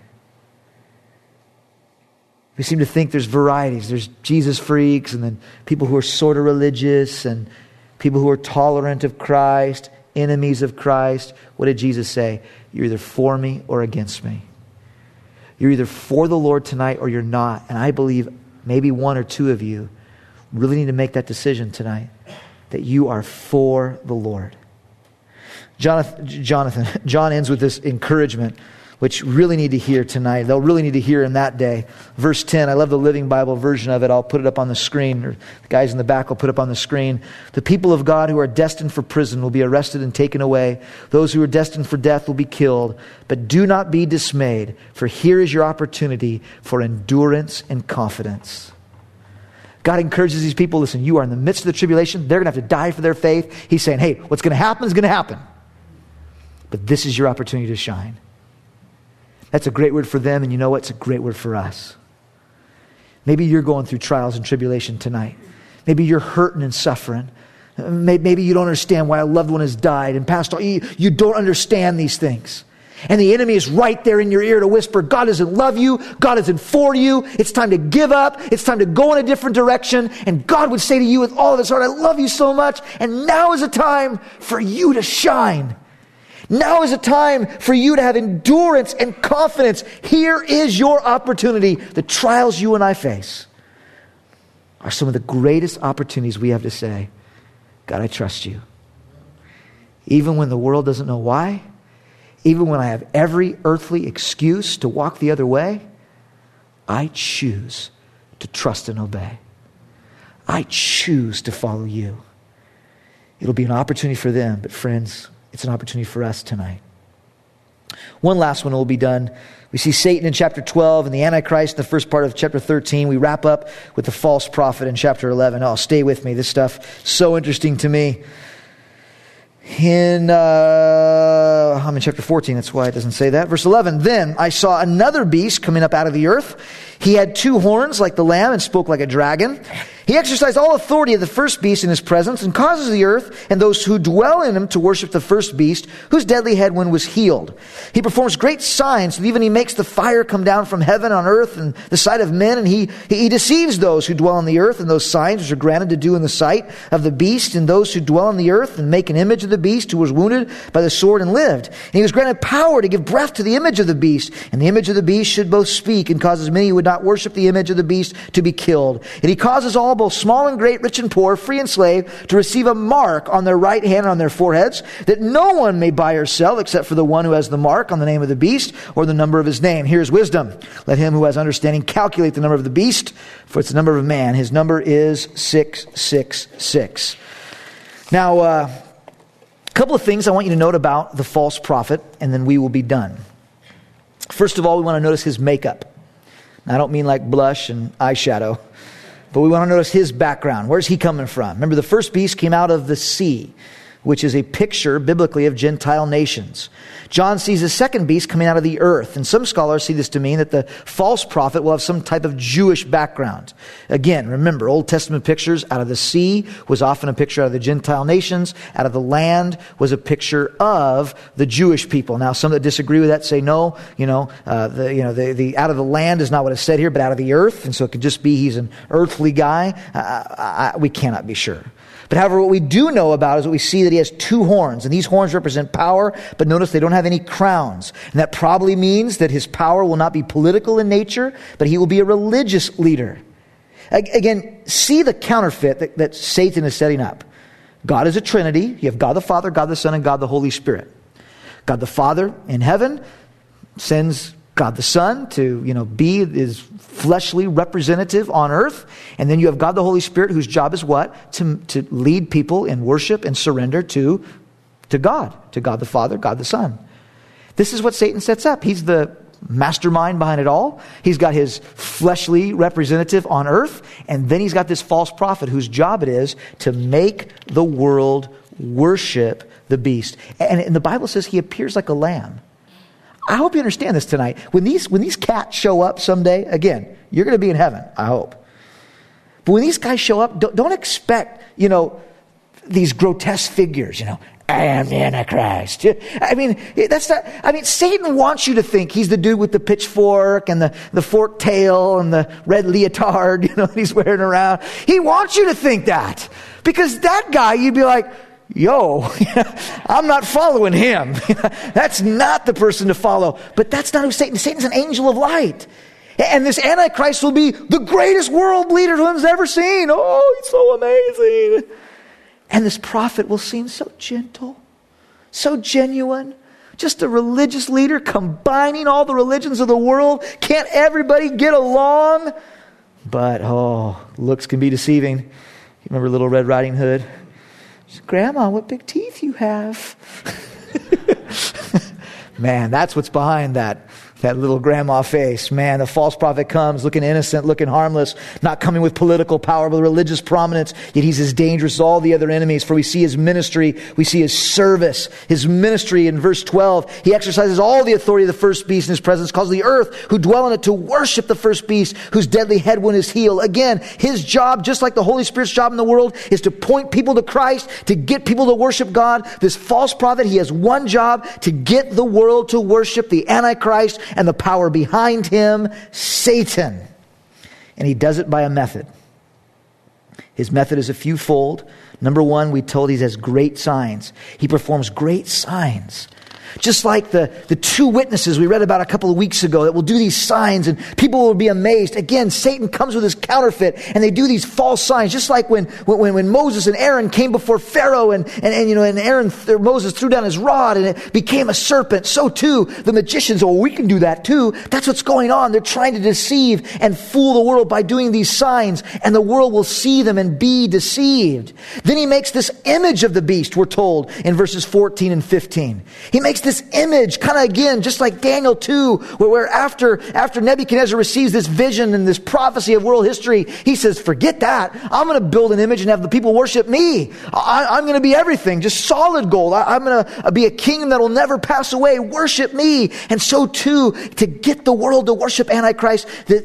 We seem to think there's varieties. There's Jesus freaks, and then people who are sort of religious, and people who are tolerant of Christ, enemies of Christ. What did Jesus say? You're either for me or against me. You're either for the Lord tonight or you're not. And I believe maybe 1 or 2 of you really need to make that decision tonight, that you are for the Lord. John ends with this encouragement. which really need to hear tonight. They'll really need to hear in that day. Verse 10, I love the Living Bible version of it. I'll put it up on the screen, or the guys in the back will put it up on the screen. The people of God who are destined for prison will be arrested and taken away. Those who are destined for death will be killed. But do not be dismayed, for here is your opportunity for endurance and confidence. God encourages these people, listen, you are in the midst of the tribulation. They're going to have to die for their faith. He's saying, hey, what's going to happen is going to happen. But this is your opportunity to shine. That's a great word for them, and you know what? It's a great word for us. Maybe you're going through trials and tribulation tonight. Maybe you're hurting and suffering. Maybe you don't understand why a loved one has died. And Pastor, you don't understand these things. And the enemy is right there in your ear to whisper, God doesn't love you. God isn't for you. It's time to give up. It's time to go in a different direction. And God would say to you with all of his heart, I love you so much. And now is a time for you to shine. Now is a time for you to have endurance and confidence. Here is your opportunity. The trials you and I face are some of the greatest opportunities we have to say, God, I trust you. Even when the world doesn't know why, even when I have every earthly excuse to walk the other way, I choose to trust and obey. I choose to follow you. It'll be an opportunity for them, but friends, it's an opportunity for us tonight. One last one will be done. We see Satan in chapter 12 and the Antichrist in the first part of chapter 13. We wrap up with the false prophet in chapter 11. Oh, stay with me. This stuff so interesting to me. I'm in chapter 14, that's why it doesn't say that. Verse 11, then I saw another beast coming up out of the earth. He had 2 horns like the lamb and spoke like a dragon. He exercised all authority of the first beast in his presence and causes the earth and those who dwell in him to worship the first beast, whose deadly head wound was healed. He performs great signs, and even he makes the fire come down from heaven on earth in the sight of men, and he deceives those who dwell on the earth, and those signs which are granted to do in the sight of the beast, and those who dwell on the earth, and make an image of the beast who was wounded by the sword and lived. And he was granted power to give breath to the image of the beast, and the image of the beast should both speak and causes many who would not worship the image of the beast to be killed. And he causes all, both small and great, rich and poor, free and slave, to receive a mark on their right hand and on their foreheads, that no one may buy or sell except for the one who has the mark on the name of the beast or the number of his name. Here's wisdom. Let him who has understanding calculate the number of the beast, for it's the number of a man. His number is 666. Now, a couple of things I want you to note about the false prophet, and then we will be done. First of all, we want to notice his makeup. Now, I don't mean like blush and eyeshadow, but we want to notice his background. Where's he coming from? Remember, the first beast came out of the sea, which is a picture biblically of Gentile nations. John sees the second beast coming out of the earth. And some scholars see this to mean that the false prophet will have some type of Jewish background. Again, remember, Old Testament pictures out of the sea was often a picture out of the Gentile nations. Out of the land was a picture of the Jewish people. Now, some that disagree with that say no. The out of the land is not what is said here, but out of the earth. And so it could just be he's an earthly guy. We cannot be sure. But however, what we do know about is what we see that he has 2 horns. And these horns represent power, but notice they don't have any crowns. And that probably means that his power will not be political in nature, but he will be a religious leader. Again, see the counterfeit that Satan is setting up. God is a Trinity. You have God the Father, God the Son, and God the Holy Spirit. God the Father in heaven sends God the Son to, be his fleshly representative on earth. And then you have God the Holy Spirit, whose job is what? To lead people in worship and surrender to God the Father, God the Son. This is what Satan sets up. He's the mastermind behind it all. He's got his fleshly representative on earth, and then he's got this false prophet whose job it is to make the world worship the beast. And the Bible says he appears like a lamb. I hope you understand this tonight. When these cats show up someday, again, you're going to be in heaven, I hope. But when these guys show up, don't expect, these grotesque figures, I am the Antichrist. Satan wants you to think he's the dude with the pitchfork and the forked tail and the red leotard, that he's wearing around. He wants you to think that. Because that guy, you'd be like, yo, I'm not following him. That's not the person to follow. But that's not who Satan is. Satan's an angel of light. And this Antichrist will be the greatest world leader anyone's ever seen. Oh, he's so amazing. And this prophet will seem so gentle, so genuine, Just a religious leader combining all the religions of the world. Can't everybody get along? But, looks can be deceiving. You remember Little Red Riding Hood? She said, Grandma, what big teeth you have. Man, that's what's behind that little grandma face. Man, the false prophet comes looking innocent, looking harmless, not coming with political power, but religious prominence. Yet he's as dangerous as all the other enemies. For we see his ministry, we see his service. His ministry in verse 12, he exercises all the authority of the first beast in his presence, causes the earth who dwell in it to worship the first beast, whose deadly head wound is healed. Again, his job, just like the Holy Spirit's job in the world, is to point people to Christ, to get people to worship God. This false prophet, he has one job: to get the world to worship the Antichrist and the power behind him, Satan. And he does it by a method. His method is a fewfold. Number one, we told he has great signs. He performs great signs. Just like the two witnesses we read about a couple of weeks ago that will do these signs and people will be amazed. Again, Satan comes with his counterfeit and they do these false signs. Just like when Moses and Aaron came before Pharaoh and Moses threw down his rod and it became a serpent. So too, the magicians, we can do that too. That's what's going on. They're trying to deceive and fool the world by doing these signs, and the world will see them and be deceived. Then he makes this image of the beast, we're told in verses 14 and 15. He makes this image, kind of again, just like Daniel 2, where after Nebuchadnezzar receives this vision and this prophecy of world history, he says, forget that. I'm going to build an image and have the people worship me. I'm going to be everything, just solid gold. I'm going to be a kingdom that will never pass away. Worship me. And so too, to get the world to worship Antichrist,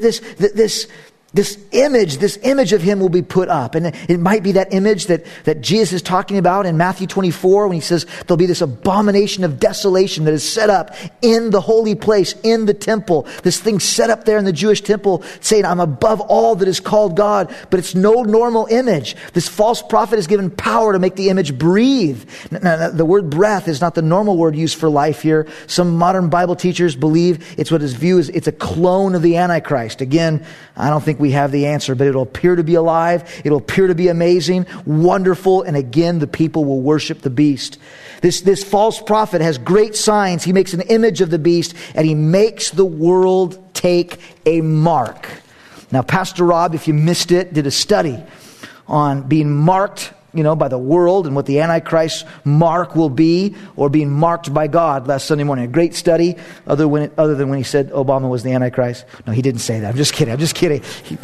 this image of him will be put up. And it might be that image that Jesus is talking about in Matthew 24 when he says there'll be this abomination of desolation that is set up in the holy place, in the temple. This thing set up there in the Jewish temple saying, I'm above all that is called God. But it's no normal image. This false prophet is given power to make the image breathe. Now, the word breath is not the normal word used for life here. Some modern Bible teachers believe it's what is viewed as it's a clone of the Antichrist. Again, I don't think we have the answer, but it'll appear to be alive. It'll appear to be amazing, wonderful, and again, the people will worship the beast. This false prophet has great signs. He makes an image of the beast, and he makes the world take a mark. Now, Pastor Rob, if you missed it, did a study on being marked by the world and what the Antichrist mark will be, or being marked by God last Sunday morning. A great study, other than when he said Obama was the Antichrist. No, he didn't say that. I'm just kidding.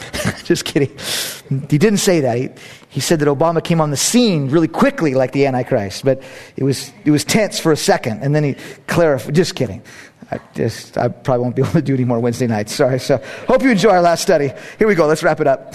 He didn't say that. He said that Obama came on the scene really quickly like the Antichrist, but it was tense for a second, and then he clarified. Just kidding. I probably won't be able to do any more Wednesday nights. Sorry. So hope you enjoy our last study. Here we go. Let's wrap it up.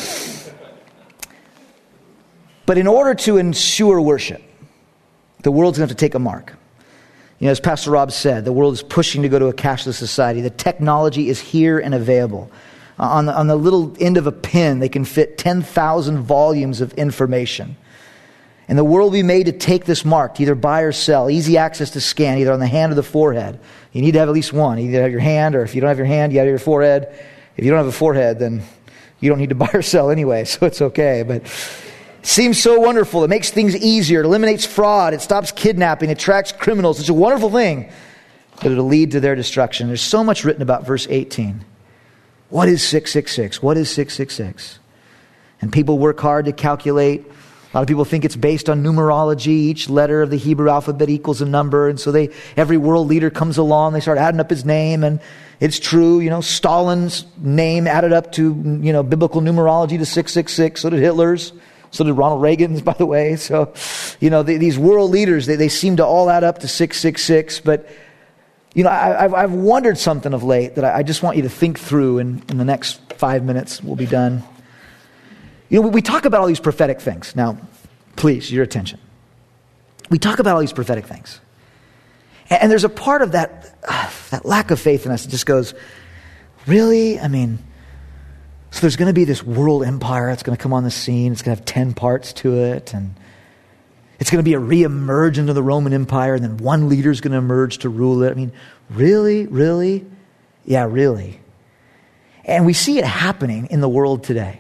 But in order to ensure worship, the world's going to have to take a mark. As Pastor Rob said, the world is pushing to go to a cashless society. The technology is here and available. On the little end of a pen, they can fit 10,000 volumes of information. And the world will be made to take this mark, to either buy or sell. Easy access to scan, either on the hand or the forehead. You need to have at least one. You either have your hand, or if you don't have your hand, you have your forehead. If you don't have a forehead, then you don't need to buy or sell anyway, so it's okay. But seems so wonderful. It makes things easier. It eliminates fraud. It stops kidnapping. It tracks criminals. It's a wonderful thing, but it'll lead to their destruction. There's so much written about verse 18. What is 666? What is 666? And people work hard to calculate. A lot of people think it's based on numerology. Each letter of the Hebrew alphabet equals a number. And so every world leader comes along. They start adding up his name. And it's true, Stalin's name added up to, biblical numerology to 666. So did Hitler's. So did Ronald Reagan's, by the way. So, these world leaders, they seem to all add up to 666. But, I've wondered something of late that I just want you to think through in the next 5 minutes. We'll be done. We talk about all these prophetic things. Now, please, your attention. We talk about all these prophetic things. And there's a part of that lack of faith in us that just goes, really? So there's going to be this world empire that's going to come on the scene. It's going to have 10 parts to it. And it's going to be a re-emergence of the Roman Empire. And then one leader is going to emerge to rule it. Really? Really? Yeah, really. And we see it happening in the world today.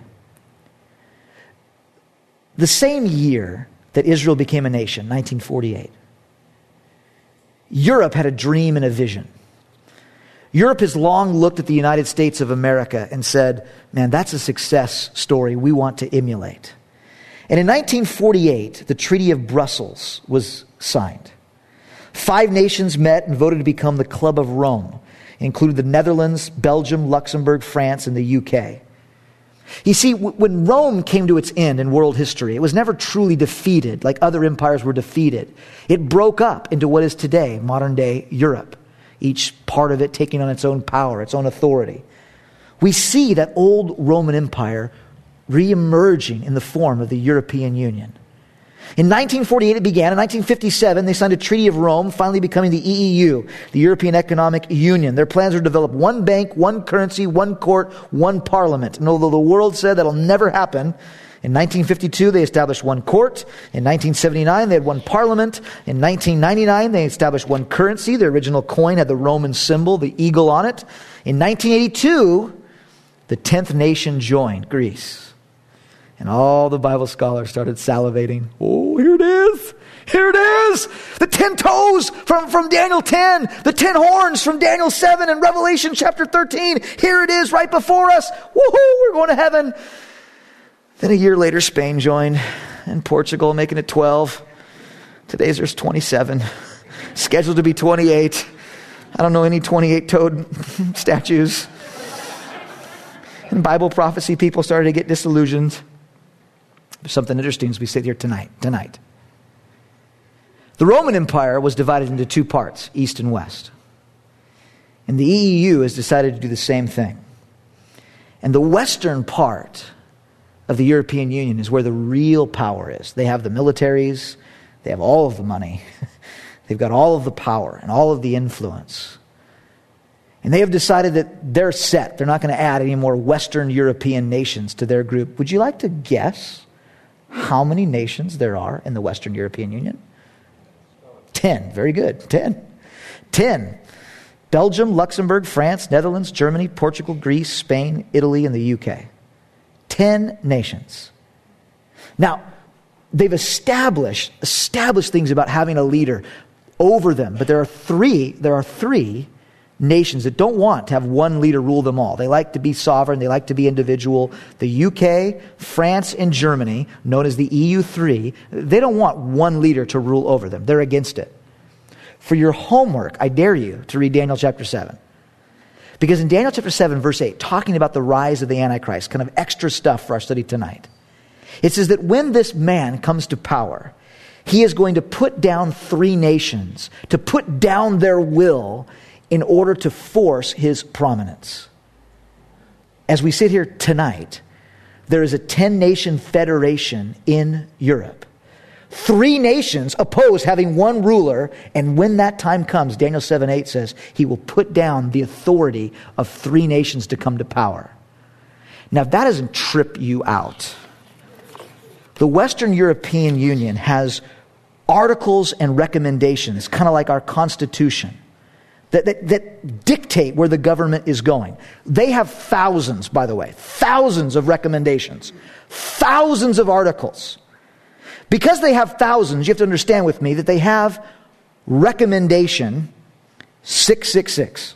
The same year that Israel became a nation, 1948, Europe had a dream and a vision. Europe has long looked at the United States of America and said, man, that's a success story we want to emulate. And in 1948, the Treaty of Brussels was signed. 5 nations met and voted to become the Club of Rome. It included the Netherlands, Belgium, Luxembourg, France, and the UK. You see, when Rome came to its end in world history, it was never truly defeated like other empires were defeated. It broke up into what is today modern-day Europe, each part of it taking on its own power, its own authority. We see that old Roman Empire re-emerging in the form of the European Union. In 1948 it began. In 1957 they signed a Treaty of Rome, finally becoming the EEU, the European Economic Union. Their plans were to develop one bank, one currency, one court, one parliament. And although the world said that'll never happen, in 1952 they established one court. In 1979 they had one parliament. In 1999 they established one currency. Their original coin had the Roman symbol, the eagle on it. In 1982 the 10th nation joined, Greece. And all the Bible scholars started salivating. Oh, here it is. Here it is. The 10 toes from Daniel 10. The 10 horns from Daniel 7 and Revelation chapter 13. Here it is right before us. Woohoo, we're going to heaven. Then a year later, Spain joined and Portugal, making it 12. Today there's 27. Scheduled to be 28. I don't know any 28-toed statues. And Bible prophecy people started to get disillusioned. There's something interesting as we sit here tonight. The Roman Empire was divided into 2 parts, East and West. And the EEU has decided to do the same thing. And the western part of the European Union is where the real power is. They have the militaries, they have all of the money, they've got all of the power and all of the influence. And they have decided that they're set. They're not going to add any more Western European nations to their group. Would you like to guess how many nations there are in the Western European Union? 10. Very good. 10. Belgium, Luxembourg, France, Netherlands, Germany, Portugal, Greece, Spain, Italy, and the UK. 10 nations. Now, they've established things about having a leader over them, but there are three nations that don't want to have one leader rule them all. They like to be sovereign. They like to be individual. The UK, France, and Germany, known as the EU3, they don't want one leader to rule over them. They're against it. For your homework, I dare you to read Daniel chapter 7. Because in Daniel chapter 7, verse 8, talking about the rise of the Antichrist, kind of extra stuff for our study tonight, it says that when this man comes to power, he is going to put down 3 nations, to put down their will in order to force his prominence. As we sit here tonight, there is a 10-nation federation in Europe. 3 nations oppose having one ruler, and when that time comes, Daniel 7:8 says, he will put down the authority of 3 nations to come to power. Now, if that doesn't trip you out, the Western European Union has articles and recommendations, kind of like our Constitution, that dictate where the government is going. They have thousands, by the way, thousands of recommendations, thousands of articles. Because they have thousands, you have to understand with me that they have recommendation 666.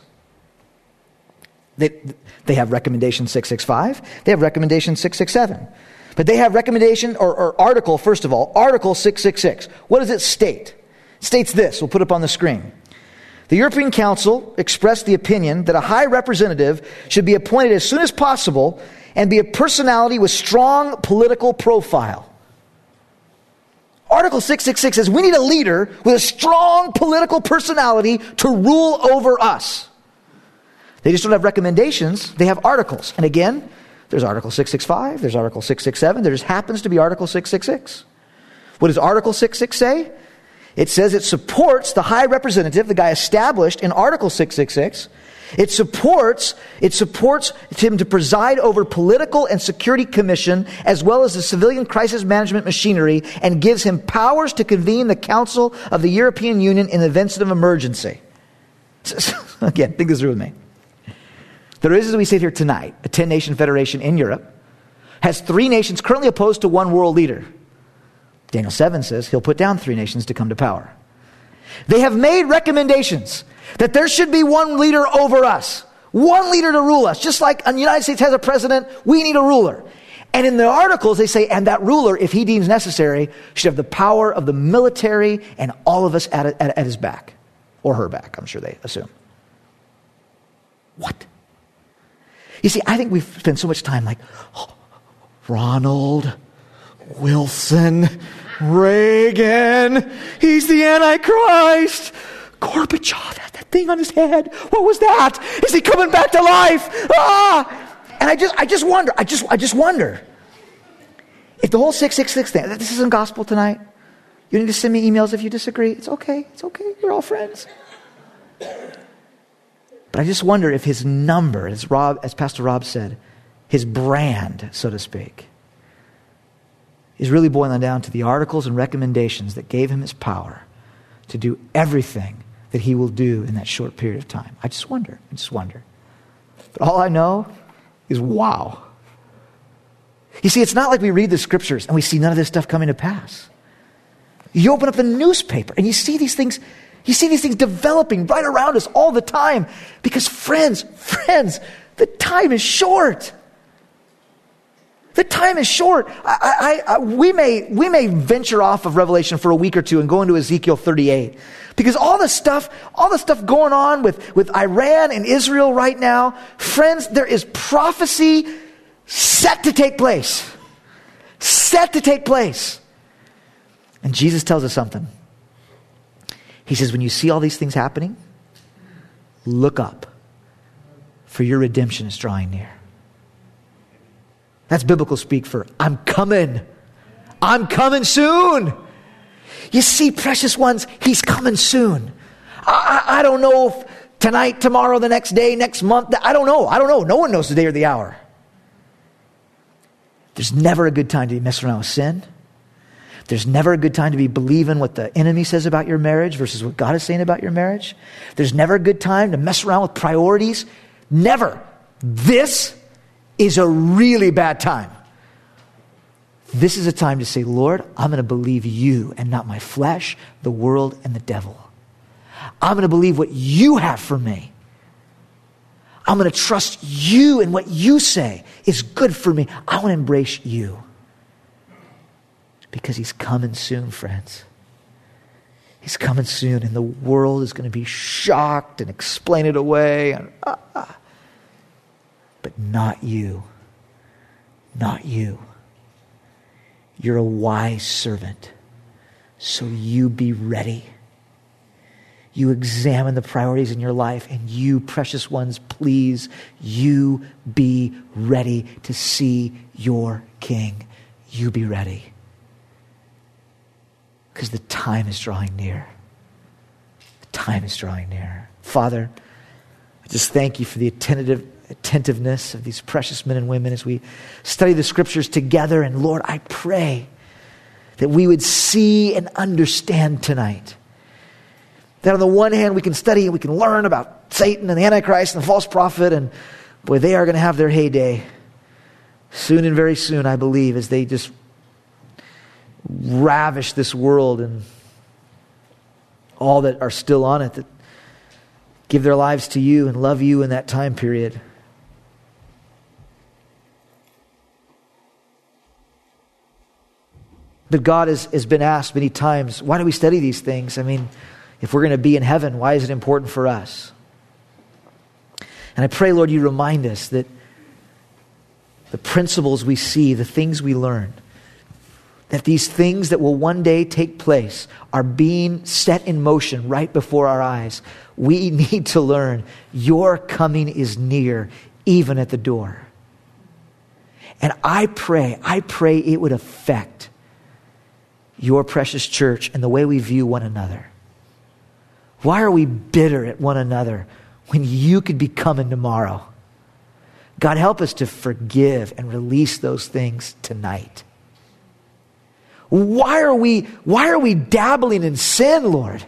They have recommendation 665. They have recommendation 667. But they have recommendation or article, first of all, article 666. What does it state? It states this. We'll put up on the screen. The European Council expressed the opinion that a high representative should be appointed as soon as possible and be a personality with strong political profile. Article 666 says we need a leader with a strong political personality to rule over us. They just don't have recommendations, they have articles. And again, there's Article 665, there's Article 667, there just happens to be Article 666. What does Article 666 say? It says it supports the high representative, the guy established in Article 666. It supports him to preside over political and security commission as well as the civilian crisis management machinery, and gives him powers to convene the Council of the European Union in events of emergency. Again, think this through with me. There is, as we sit here tonight, a 10-nation federation in Europe, has 3 nations currently opposed to one world leader. Daniel 7 says he'll put down 3 nations to come to power. They have made recommendations that there should be one leader over us, one leader to rule us. Just like the United States has a president, we need a ruler. And in the articles, they say, and that ruler, if he deems necessary, should have the power of the military and all of us at his back. Or her back, I'm sure they assume. What? You see, I think we've spent so much time like, oh, Ronald Wilson Reagan, he's the Antichrist. Gorbachev had that thing on his head. What was that? Is he coming back to life? And I just wonder if the whole 666 thing, this isn't gospel tonight. You need to send me emails if you disagree. It's okay. We're all friends. But I just wonder if his number, as Pastor Rob said, his brand, so to speak, is really boiling down to the articles and recommendations that gave him his power to do everything that he will do in that short period of time. I just wonder. But all I know is wow. You see, it's not like we read the scriptures and we see none of this stuff coming to pass. You open up the newspaper and you see these things developing right around us all the time. Because friends, the time is short. The time is short. We may venture off of Revelation for a week or two and go into Ezekiel 38. Because all the stuff going on with Iran and Israel right now, friends, there is prophecy set to take place. And Jesus tells us something. He says, when you see all these things happening, look up, for your redemption is drawing near. That's biblical speak for, I'm coming soon. You see, precious ones, he's coming soon. I don't know if tonight, tomorrow, the next day, next month, I don't know. No one knows the day or the hour. There's never a good time to be messing around with sin. There's never a good time to be believing what the enemy says about your marriage versus what God is saying about your marriage. There's never a good time to mess around with priorities. Never. This is a really bad time. This is a time to say, Lord, I'm going to believe you and not my flesh, the world, and the devil. I'm going to believe what you have for me. I'm going to trust you and what you say is good for me. I want to embrace you. Because he's coming soon, friends. He's coming soon, and the world is going to be shocked and explain it away. But not you. Not you. You're a wise servant. So you be ready. You examine the priorities in your life, and you, precious ones, please, you be ready to see your King. You be ready. Because the time is drawing near. The time is drawing near. Father, I just thank you for the attentiveness of these precious men and women as we study the scriptures together. And Lord, I pray that we would see and understand tonight that on the one hand, we can study and we can learn about Satan and the Antichrist and the false prophet. And boy, they are going to have their heyday soon and very soon, I believe, as they just ravish this world and all that are still on it, that give their lives to you and love you in that time period. But God has been asked many times, why do we study these things? I mean, if we're going to be in heaven, why is it important for us? And I pray, Lord, you remind us that the principles we see, the things we learn, that these things that will one day take place are being set in motion right before our eyes. We need to learn your coming is near, even at the door. And I pray it would affect your precious church and the way we view one another. Why are we bitter at one another when you could be coming tomorrow? God, help us to forgive and release those things tonight. Why are we dabbling in sin, Lord?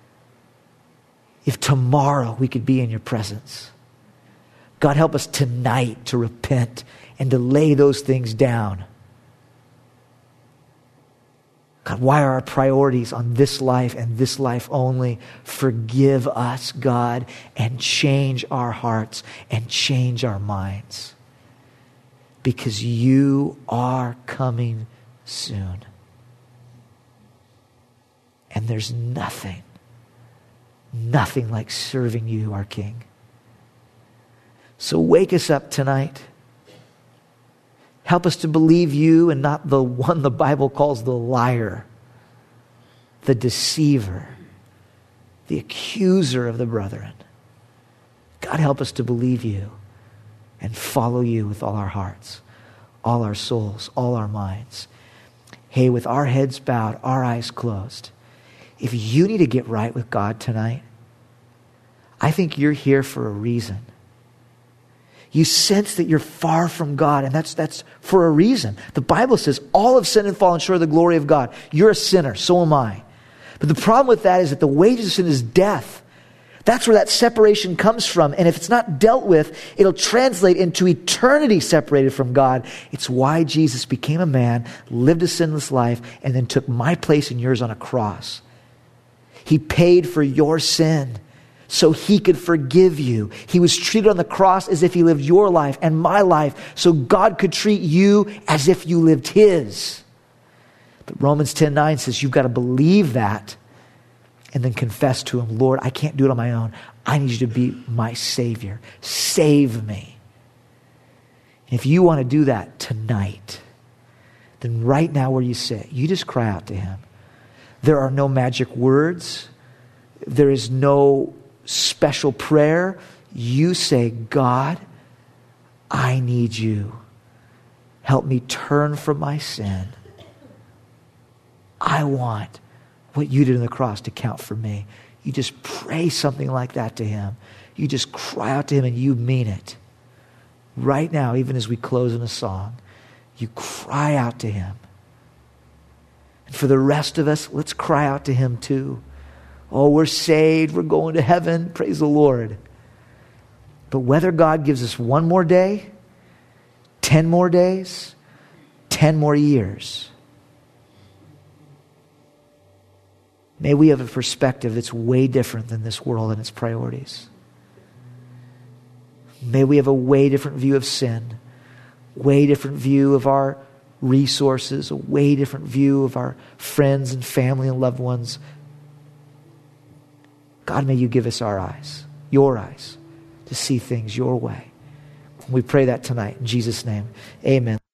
If tomorrow we could be in your presence. God, help us tonight to repent and to lay those things down. God, why are our priorities on this life and this life only? Forgive us, God, and change our hearts and change our minds. Because you are coming soon. And there's nothing like serving you, our King. So wake us up tonight. Help us to believe you and not the one the Bible calls the liar, the deceiver, the accuser of the brethren. God, help us to believe you and follow you with all our hearts, all our souls, all our minds. Hey, with our heads bowed, our eyes closed, if you need to get right with God tonight, I think you're here for a reason. You sense that you're far from God, and that's for a reason. The Bible says all have sinned and fallen short of the glory of God. You're a sinner, so am I. But the problem with that is that the wages of sin is death. That's where that separation comes from. And if it's not dealt with, it'll translate into eternity separated from God. It's why Jesus became a man, lived a sinless life, and then took my place and yours on a cross. He paid for your sin so he could forgive you. He was treated on the cross as if he lived your life and my life, so God could treat you as if you lived his. But Romans 10:9 says you've got to believe that and then confess to him, Lord, I can't do it on my own. I need you to be my Savior. Save me. And if you want to do that tonight, then right now where you sit, you just cry out to him. There are no magic words. There is no special prayer. You say, God, I need you. Help me turn from my sin. I want what you did on the cross to count for me. You just pray something like that to him. You just cry out to him and you mean it. Right now, even as we close in a song, you cry out to him. And for the rest of us, let's cry out to him too. Oh, we're saved. We're going to heaven. Praise the Lord. But whether God gives us one more day, 10 more days, 10 more years, may we have a perspective that's way different than this world and its priorities. May we have a way different view of sin, way different view of our resources, a way different view of our friends and family and loved ones. God, may you give us our eyes, your eyes, to see things your way. We pray that tonight in Jesus' name. Amen.